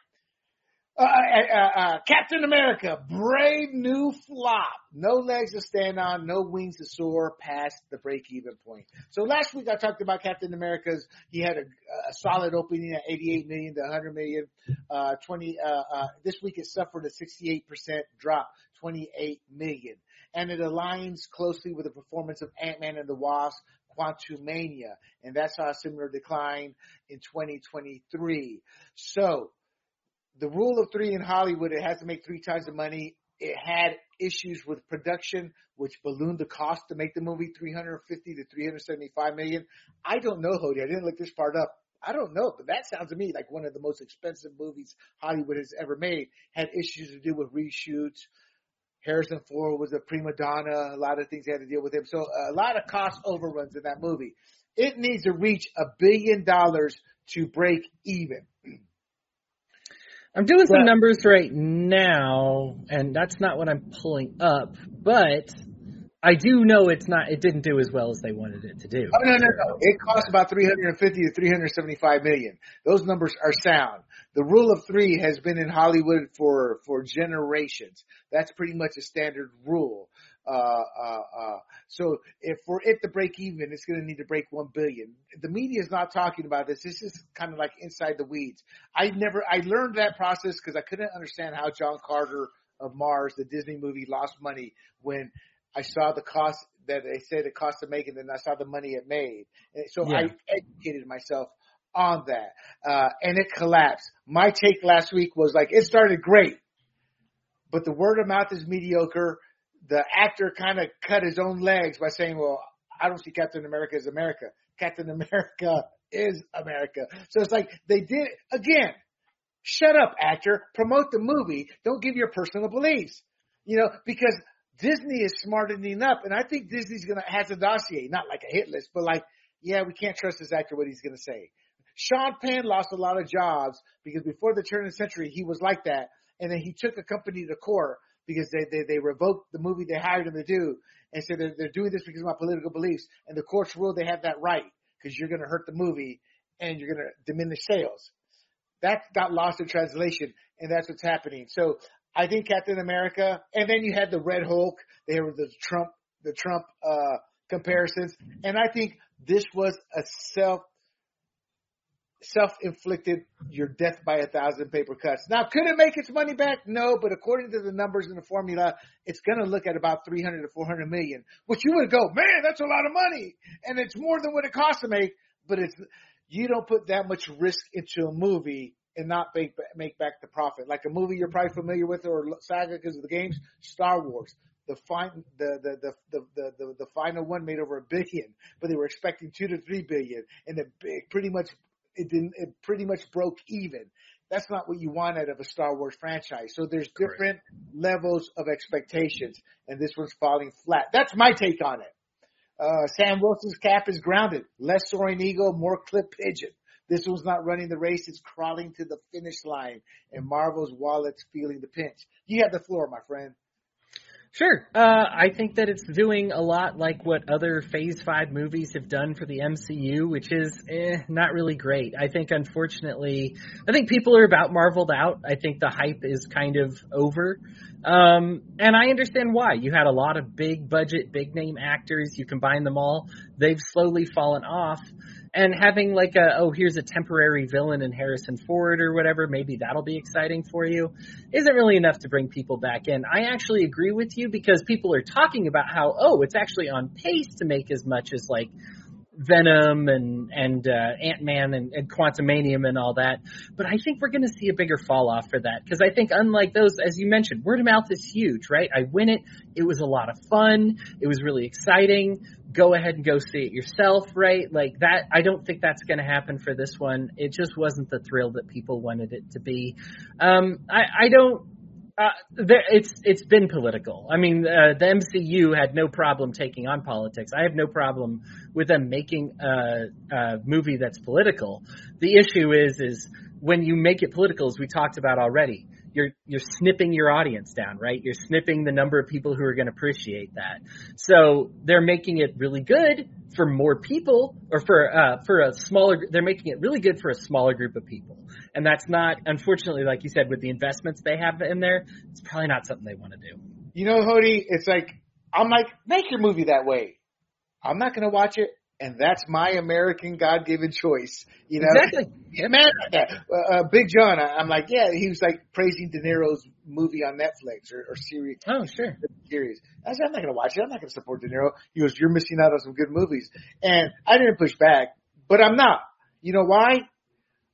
Captain America, brave new flop. No legs to stand on, no wings to soar past the break-even point. So last week I talked about Captain America's. He had a solid opening at 88 million to 100 million. This week it suffered a 68% drop, 28 million. And it aligns closely with the performance of Ant-Man and the Wasp, Quantumania. And that's a similar decline in 2023. So the rule of three in Hollywood, it has to make 3 times the money. It had issues with production, which ballooned the cost to make the movie $350 to $375 million. I don't know, Hody. I didn't look this part up. I don't know, but that sounds to me like one of the most expensive movies Hollywood has ever made. Had issues to do with reshoots. Harrison Ford was a prima donna. A lot of things they had to deal with him. So a lot of cost overruns in that movie. It needs to reach $1 billion to break even. I'm doing some numbers right now, and that's not what I'm pulling up, but I do know it didn't do as well as they wanted it to do. Oh, no. It cost about $350 to $375 million. Those numbers are sound. The rule of three has been in Hollywood for generations. That's pretty much a standard rule. So if for it to break even, it's going to need to break 1 billion. The media is not talking about this. This is kind of like inside the weeds. I learned that process because I couldn't understand how John Carter of Mars, the Disney movie, lost money when I saw the cost that they said it cost to make it, and I saw the money it made. And so I educated myself on that, and it collapsed. My take last week was like, it started great, but the word of mouth is mediocre. The actor kind of cut his own legs by saying, well, I don't see Captain America as America. Captain America is America. So it's like they did, again, shut up, actor. Promote the movie. Don't give your personal beliefs. Because Disney is smartening up, and I think Disney's has a dossier, not like a hit list, but like, yeah, we can't trust this actor what he's going to say. Sean Penn lost a lot of jobs because before the turn of the century, he was like that, and then he took a company to court because they revoked the movie they hired him to do and said they're doing this because of my political beliefs. And the courts ruled they have that right because you're going to hurt the movie and you're going to diminish sales. That got lost in translation, and that's what's happening. So I think Captain America, and then you had the Red Hulk. They were the Trump comparisons. And I think this was a self-inflicted, your death by 1,000 paper cuts. Now, could it make its money back? No, but according to the numbers in the formula, it's going to look at about 300 to 400 million, which you would go, man, that's a lot of money. And it's more than what it costs to make, but you don't put that much risk into a movie and not make back the profit. Like a movie you're probably familiar with or saga because of the games, Star Wars. The final one made over $1 billion, but they were expecting 2 to 3 billion, and it pretty much broke even. That's not what you want out of a Star Wars franchise. So there's different levels of expectations, and this one's falling flat. That's my take on it. Sam Wilson's cap is grounded. Less soaring eagle, more clip pigeon. This one's not running the race. It's crawling to the finish line, and Marvel's wallet's feeling the pinch. You have the floor, my friend. Sure. I think that it's doing a lot like what other Phase 5 movies have done for the MCU, which is not really great. I think, unfortunately, people are about Marveled out. I think the hype is kind of over. And I understand why. You had a lot of big budget, big name actors. You combine them all. They've slowly fallen off. And having like here's a temporary villain in Harrison Ford or whatever, maybe that'll be exciting for you, isn't really enough to bring people back in. I actually agree with you because people are talking about how, it's actually on pace to make as much as like Venom and Ant-Man and Quantumanium and all that. But I think we're going to see a bigger fall off for that because I think unlike those, as you mentioned, word of mouth is huge, right? I win it. It was a lot of fun. It was really exciting. Go ahead and go see it yourself, right? Like that. I don't think that's going to happen for this one. It just wasn't the thrill that people wanted it to be. It's been political. I mean, the MCU had no problem taking on politics. I have no problem with them making a movie that's political. The issue is when you make it political, as we talked about already, you're snipping your audience down, right? You're snipping the number of people who are going to appreciate that. So they're making it really good for more people, or for a smaller. They're making it really good for a smaller group of people, and that's not, unfortunately, like you said, with the investments they have in there, it's probably not something they want to do. You know, Hody, it's like I'm like, make your movie that way. I'm not going to watch it. And that's my American God-given choice, you know. Exactly. Yeah, man, Big John, I'm like, yeah, he was like praising De Niro's movie on Netflix or series. Oh, sure. Series. I said, I'm not going to watch it. I'm not going to support De Niro. He goes, you're missing out on some good movies. And I didn't push back, but I'm not. You know why?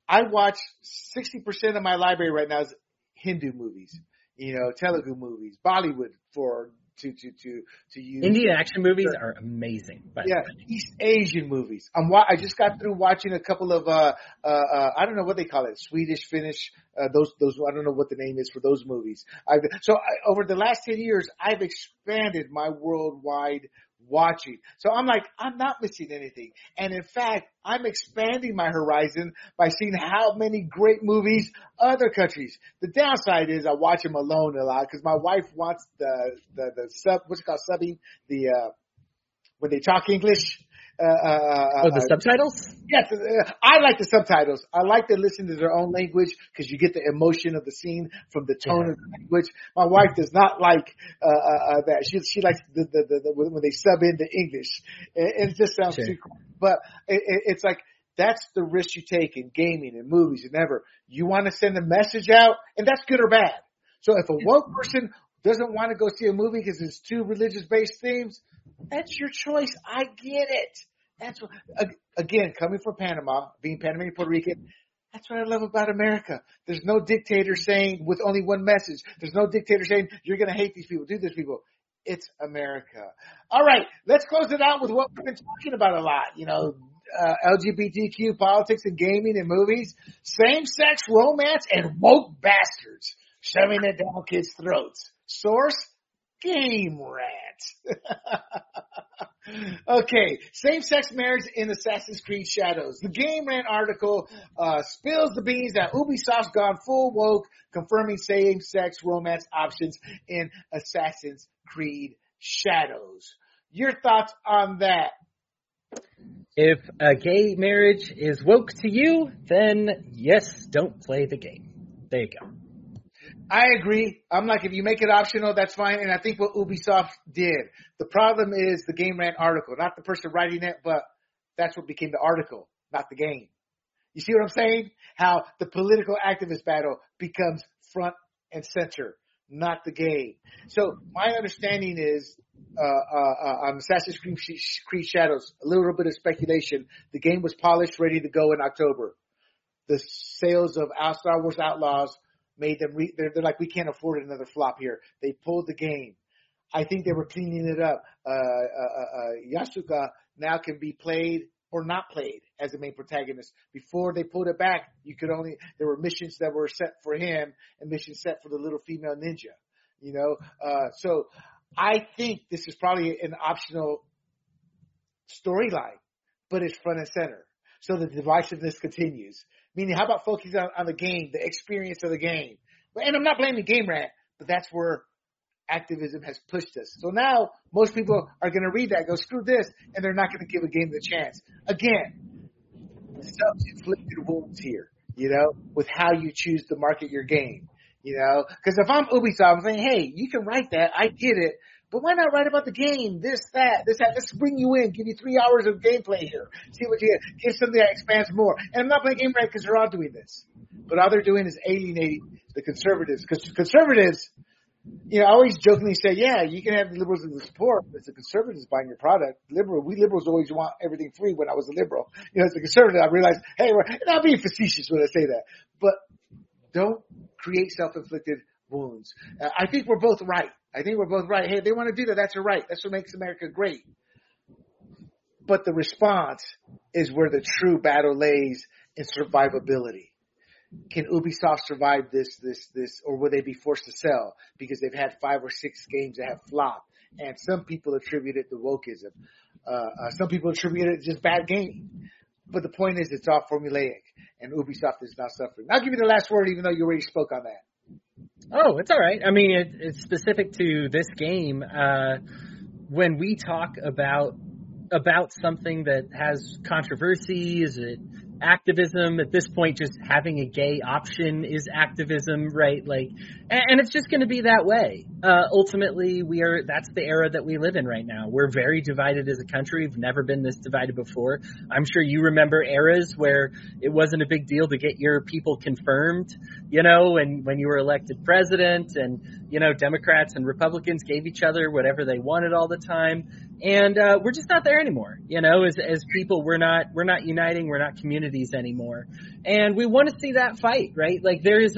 I watch 60% of my library right now is Hindu movies, Telugu movies, Bollywood to use. Indian action movies are amazing. East Asian movies. I just got through watching a couple of I don't know what they call it, Swedish, Finnish. Those I don't know what the name is for those movies. Over the last 10 years, I've expanded my worldwide watching. So I'm like, I'm not missing anything. And in fact, I'm expanding my horizon by seeing how many great movies other countries. The downside is I watch them alone a lot because my wife wants the sub, what's it called, subbing, when they talk English. The subtitles? Yes, I like the subtitles. I like to listen to their own language because you get the emotion of the scene from the tone of the language. My wife does not like that. She likes the when they sub into English. It just sounds too cool. But it's like that's the risk you take in gaming and movies and ever. You want to send a message out, and that's good or bad. So if a woke person doesn't want to go see a movie because it's too religious-based themes, that's your choice. I get it. That's what, again, coming from Panama, being Panamanian Puerto Rican, that's what I love about America. There's no dictator saying with only one message. There's no dictator saying you're going to hate these people, do this people. It's America. All right, let's close it out with what we've been talking about a lot. LGBTQ, politics and gaming and movies, same-sex romance, and woke bastards shoving it down kids' throats. Source, Game Rant. Okay, same-sex marriage in Assassin's Creed Shadows. The Game Rant article spills the beans that Ubisoft's gone full woke, confirming same-sex romance options in Assassin's Creed Shadows. Your thoughts on that? If a gay marriage is woke to you, then yes, don't play the game. There you go. I agree. I'm like, if you make it optional, that's fine. And I think what Ubisoft did. The problem is the Game Rant article, not the person writing it, but that's what became the article, not the game. You see what I'm saying? How the political activist battle becomes front and center, not the game. So my understanding is, on Assassin's Creed Shadows, a little bit of speculation. The game was polished, ready to go in October. The sales of Star Wars Outlaws made them, they're like, we can't afford another flop here. They pulled the game. I think they were cleaning it up. Yasuka now can be played or not played as the main protagonist. Before they pulled it back, there were missions that were set for him and missions set for the little female ninja, so I think this is probably an optional storyline, but it's front and center. So the divisiveness continues. Meaning, how about focusing on the game, the experience of the game? And I'm not blaming Game Rant, but that's where activism has pushed us. So now most people are going to read that, go, screw this, and they're not going to give a game the chance. Again, self-inflicted wounds here, with how you choose to market your game, Because if I'm Ubisoft, I'm saying, hey, you can write that, I get it, but why not write about the game, this, that. Let's bring you in, give you 3 hours of gameplay here, see what you get, give something that expands more. And I'm not playing Game Rant because they're all doing this. But all they're doing is alienating the conservatives. Because conservatives, I always jokingly say, yeah, you can have the liberals in the support, but it's the conservatives buying your product. We liberals always want everything free when I was a liberal. As a conservative, I realized, hey, and I'm being facetious when I say that. But don't create self-inflicted wounds. I think we're both right. Hey, they want to do that. That's their right. That's what makes America great. But the response is where the true battle lays in survivability. Can Ubisoft survive this, or will they be forced to sell because they've had 5 or 6 games that have flopped? And some people attribute it to wokeism. Some people attribute it to just bad gaming. But the point is, it's all formulaic, and Ubisoft is not suffering. I'll give you the last word, even though you already spoke on that. Oh, it's all right. I mean, it's specific to this game. When we talk about something that has controversy, is it activism? At this point, just having a gay option is activism, right? And it's just going to be that way. Ultimately, that's the era that we live in right now. We're very divided as a country. We've never been this divided before. I'm sure you remember eras where it wasn't a big deal to get your people confirmed, and when you were elected president, and, Democrats and Republicans gave each other whatever they wanted all the time. And we're just not there anymore. As people, we're not uniting, we're not communicating. communities anymore. And we want to see that fight, right? Like there was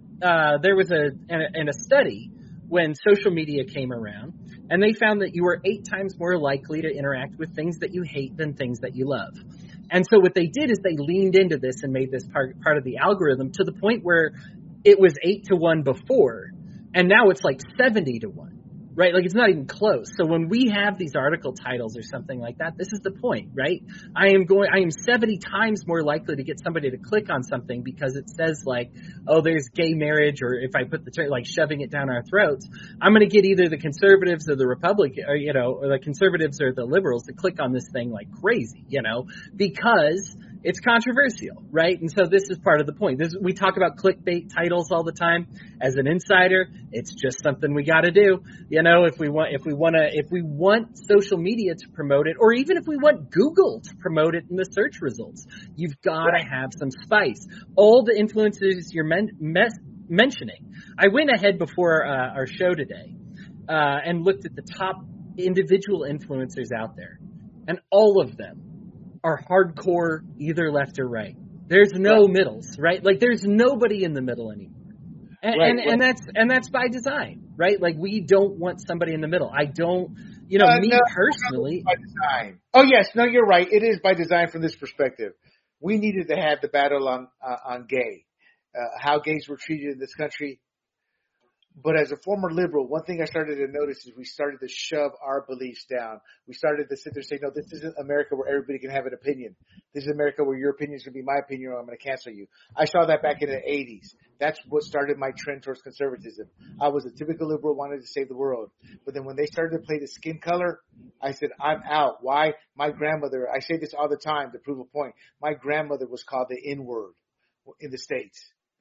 a study when social media came around, and they found that you were 8 times more likely to interact with things that you hate than things that you love. And so what they did is they leaned into this and made this part of the algorithm to the point where it was 8-1 before, and now it's like 70-1. Right? Like it's not even close. So when we have these article titles or something like that, this is the point, right? I am 70 times more likely to get somebody to click on something because it says like, oh, there's gay marriage, or if I put the term like shoving it down our throats, I'm going to get either the conservatives or the Republican, or the conservatives or the liberals to click on this thing like crazy, because it's controversial, right? And so this is part of the point. We talk about clickbait titles all the time. As an insider, it's just something we got to do. If we want social media to promote it, or even if we want Google to promote it in the search results, you've got to have some spice. All the influencers you're mentioning. I went ahead before our show today and looked at the top individual influencers out there, and all of them are hardcore either left or right. There's no middles, right? Like there's nobody in the middle anymore. And that's by design, right? Like we don't want somebody in the middle. I don't, personally. By design. Oh yes, no, you're right. It is by design from this perspective. We needed to have the battle on gay, how gays were treated in this country. But as a former liberal, one thing I started to notice is we started to shove our beliefs down. We started to sit there and say, no, this isn't America where everybody can have an opinion. This is America where your opinion is going to be my opinion, or I'm going to cancel you. I saw that back in the 80s. That's what started my trend towards conservatism. I was a typical liberal, wanted to save the world. But then when they started to play the skin color, I said, I'm out. Why? My grandmother, I say this all the time to prove a point, my grandmother was called the N-word in the States.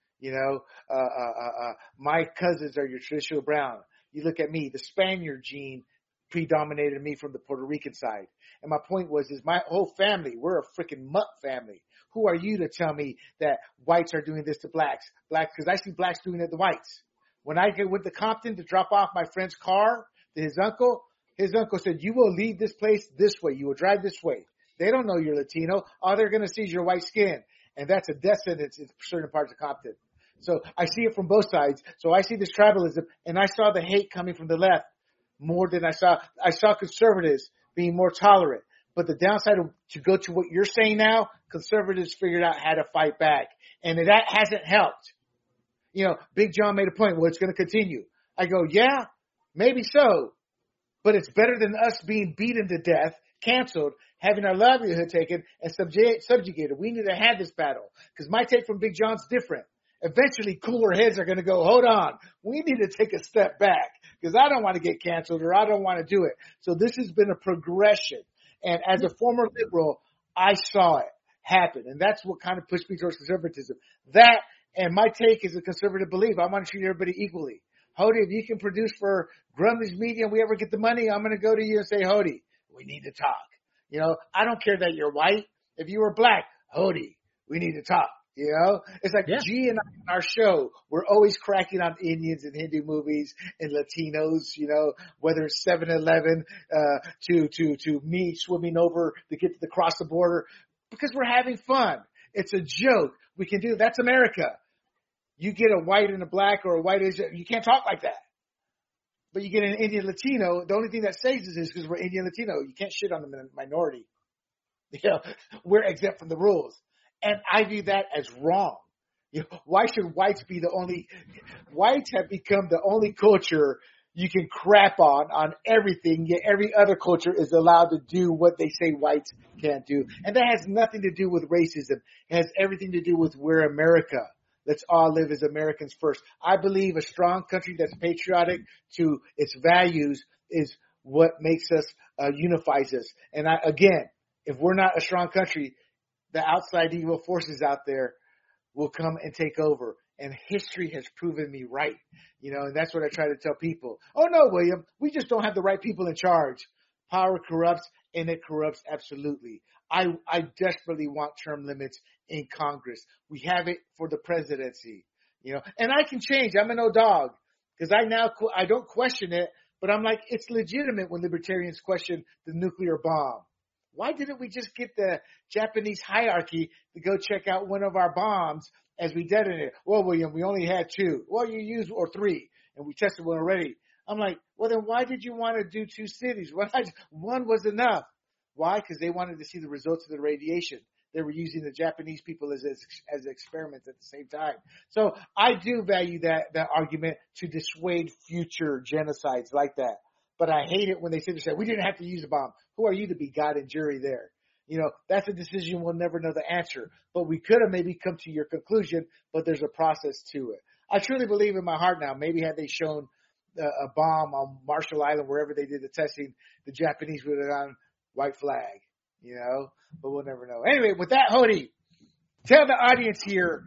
My cousins are your traditional brown. You look at me, the Spaniard gene predominated me from the Puerto Rican side. And my point is my whole family, we're a freaking mutt family. Who are you to tell me that whites are doing this to blacks? Because I see blacks doing it to whites. When I went to Compton to drop off my friend's car to his uncle said, you will leave this place this way. You will drive this way. They don't know you're Latino. All they're going to see is your white skin. And that's a death sentence in certain parts of Compton. So I see it from both sides. So I see this tribalism, and I saw the hate coming from the left more than I saw conservatives being more tolerant. But the downside to go to what you're saying now, conservatives figured out how to fight back. And that hasn't helped. Big John made a point, well, it's going to continue. I go, yeah, maybe so. But it's better than us being beaten to death, canceled, having our livelihood taken, and subjugated. We need to have this battle. Because my take from Big John's different. Eventually, cooler heads are going to go, hold on, we need to take a step back because I don't want to get canceled or I don't want to do it. So this has been a progression. And as a former liberal, I saw it happen. And that's what kind of pushed me towards conservatism. That and my take is a conservative belief. I want to treat everybody equally. Hody, if you can produce for Grumby's Media and we ever get the money, I'm going to go to you and say, Hody, we need to talk. I don't care that you're white. If you were black, Hody, we need to talk. It's like G and I on our show, we're always cracking on Indians and Hindu movies and Latinos, whether it's 7-Eleven, to me swimming over to get to the cross the border because we're having fun. It's a joke. We can do that's America. You get a white and a black or a white Asian, you can't talk like that. But you get an Indian Latino, the only thing that saves us is because we're Indian Latino. You can't shit on the minority. We're exempt from the rules. And I view that as wrong. Why should whites be the only? Whites have become the only culture you can crap on everything, yet every other culture is allowed to do what they say whites can't do. And that has nothing to do with racism. It has everything to do with we're America. Let's all live as Americans first. I believe a strong country that's patriotic to its values is what makes us, unifies us. And again, if we're not a strong country, the outside evil forces out there will come and take over. And history has proven me right. And that's what I try to tell people. Oh, no, William, we just don't have the right people in charge. Power corrupts, and it corrupts absolutely. I desperately want term limits in Congress. We have it for the presidency, and I can change. I'm an old dog because I don't question it, but I'm like, it's legitimate when libertarians question the nuclear bomb. Why didn't we just get the Japanese hierarchy to go check out one of our bombs as we detonated? Well, William, we only had 2. Well, you used, or 3, and we tested one already. I'm like, well, then why did you want to do 2 cities? One was enough. Why? Because they wanted to see the results of the radiation. They were using the Japanese people as experiments at the same time. So I do value that argument to dissuade future genocides like that. But I hate it when they say, we didn't have to use a bomb. Who are you to be God and jury there? You know, that's a decision we'll never know the answer. But we could have maybe come to your conclusion, but there's a process to it. I truly believe in my heart now, maybe had they shown a bomb on Marshall Island, wherever they did the testing, the Japanese would have gone white flag, you know, but we'll never know. Anyway, with that, Hody, tell the audience here,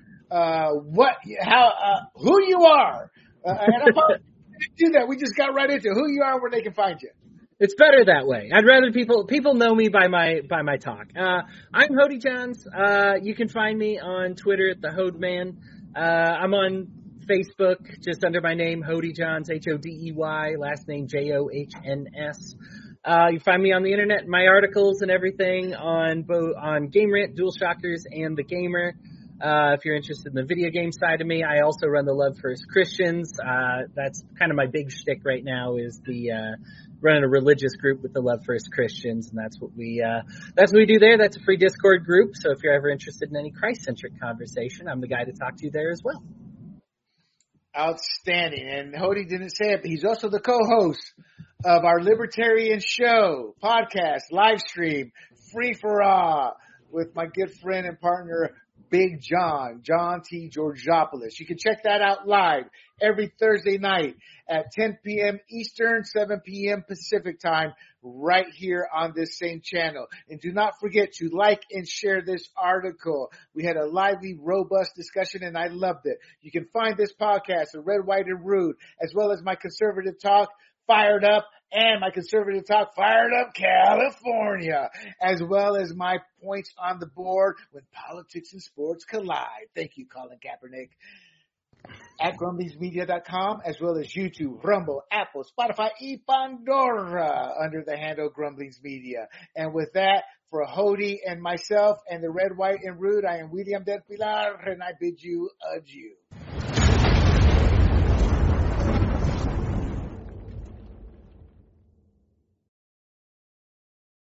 who you are. And I'm probably do that. We just got right into who you are and where they can find you. It's better that way. I'd rather people know me by my talk. I'm Hody Johns. You can find me on Twitter at the Hodeman. I'm on Facebook just under my name, Hody Johns, Hodey, last name Johns. You find me on the internet, my articles and everything on Game Rant, Dual Shockers, and The Gamer. If you're interested in the video game side of me, I also run the Love First Christians. That's kind of my big shtick right now is the running a religious group with the Love First Christians, and that's what we do there. That's a free Discord group, so if you're ever interested in any Christ-centric conversation, I'm the guy to talk to there as well. Outstanding. And Hody didn't say it, but he's also the co-host of our Libertarian Show, podcast, live stream, Free for All, with my good friend and partner, Big John T. Georgopoulos. You can check that out live every Thursday night at 10 p.m. Eastern, 7 p.m. Pacific time, right here on this same channel. And do not forget to like and share this article. We had a lively, robust discussion, and I loved it. You can find this podcast, The Red, White, and Rude, as well as my conservative talk, Fired Up, and my conservative talk, Fired Up California, as well as my points on the board when politics and sports collide. Thank you, Colin Kaepernick. At grumblingsmedia.com, as well as YouTube, Rumble, Apple, Spotify, y Pandora, under the handle Grumblings Media. And with that, for Hody and myself and the Red, White, and Rude, I am William Del Pilar, and I bid you adieu.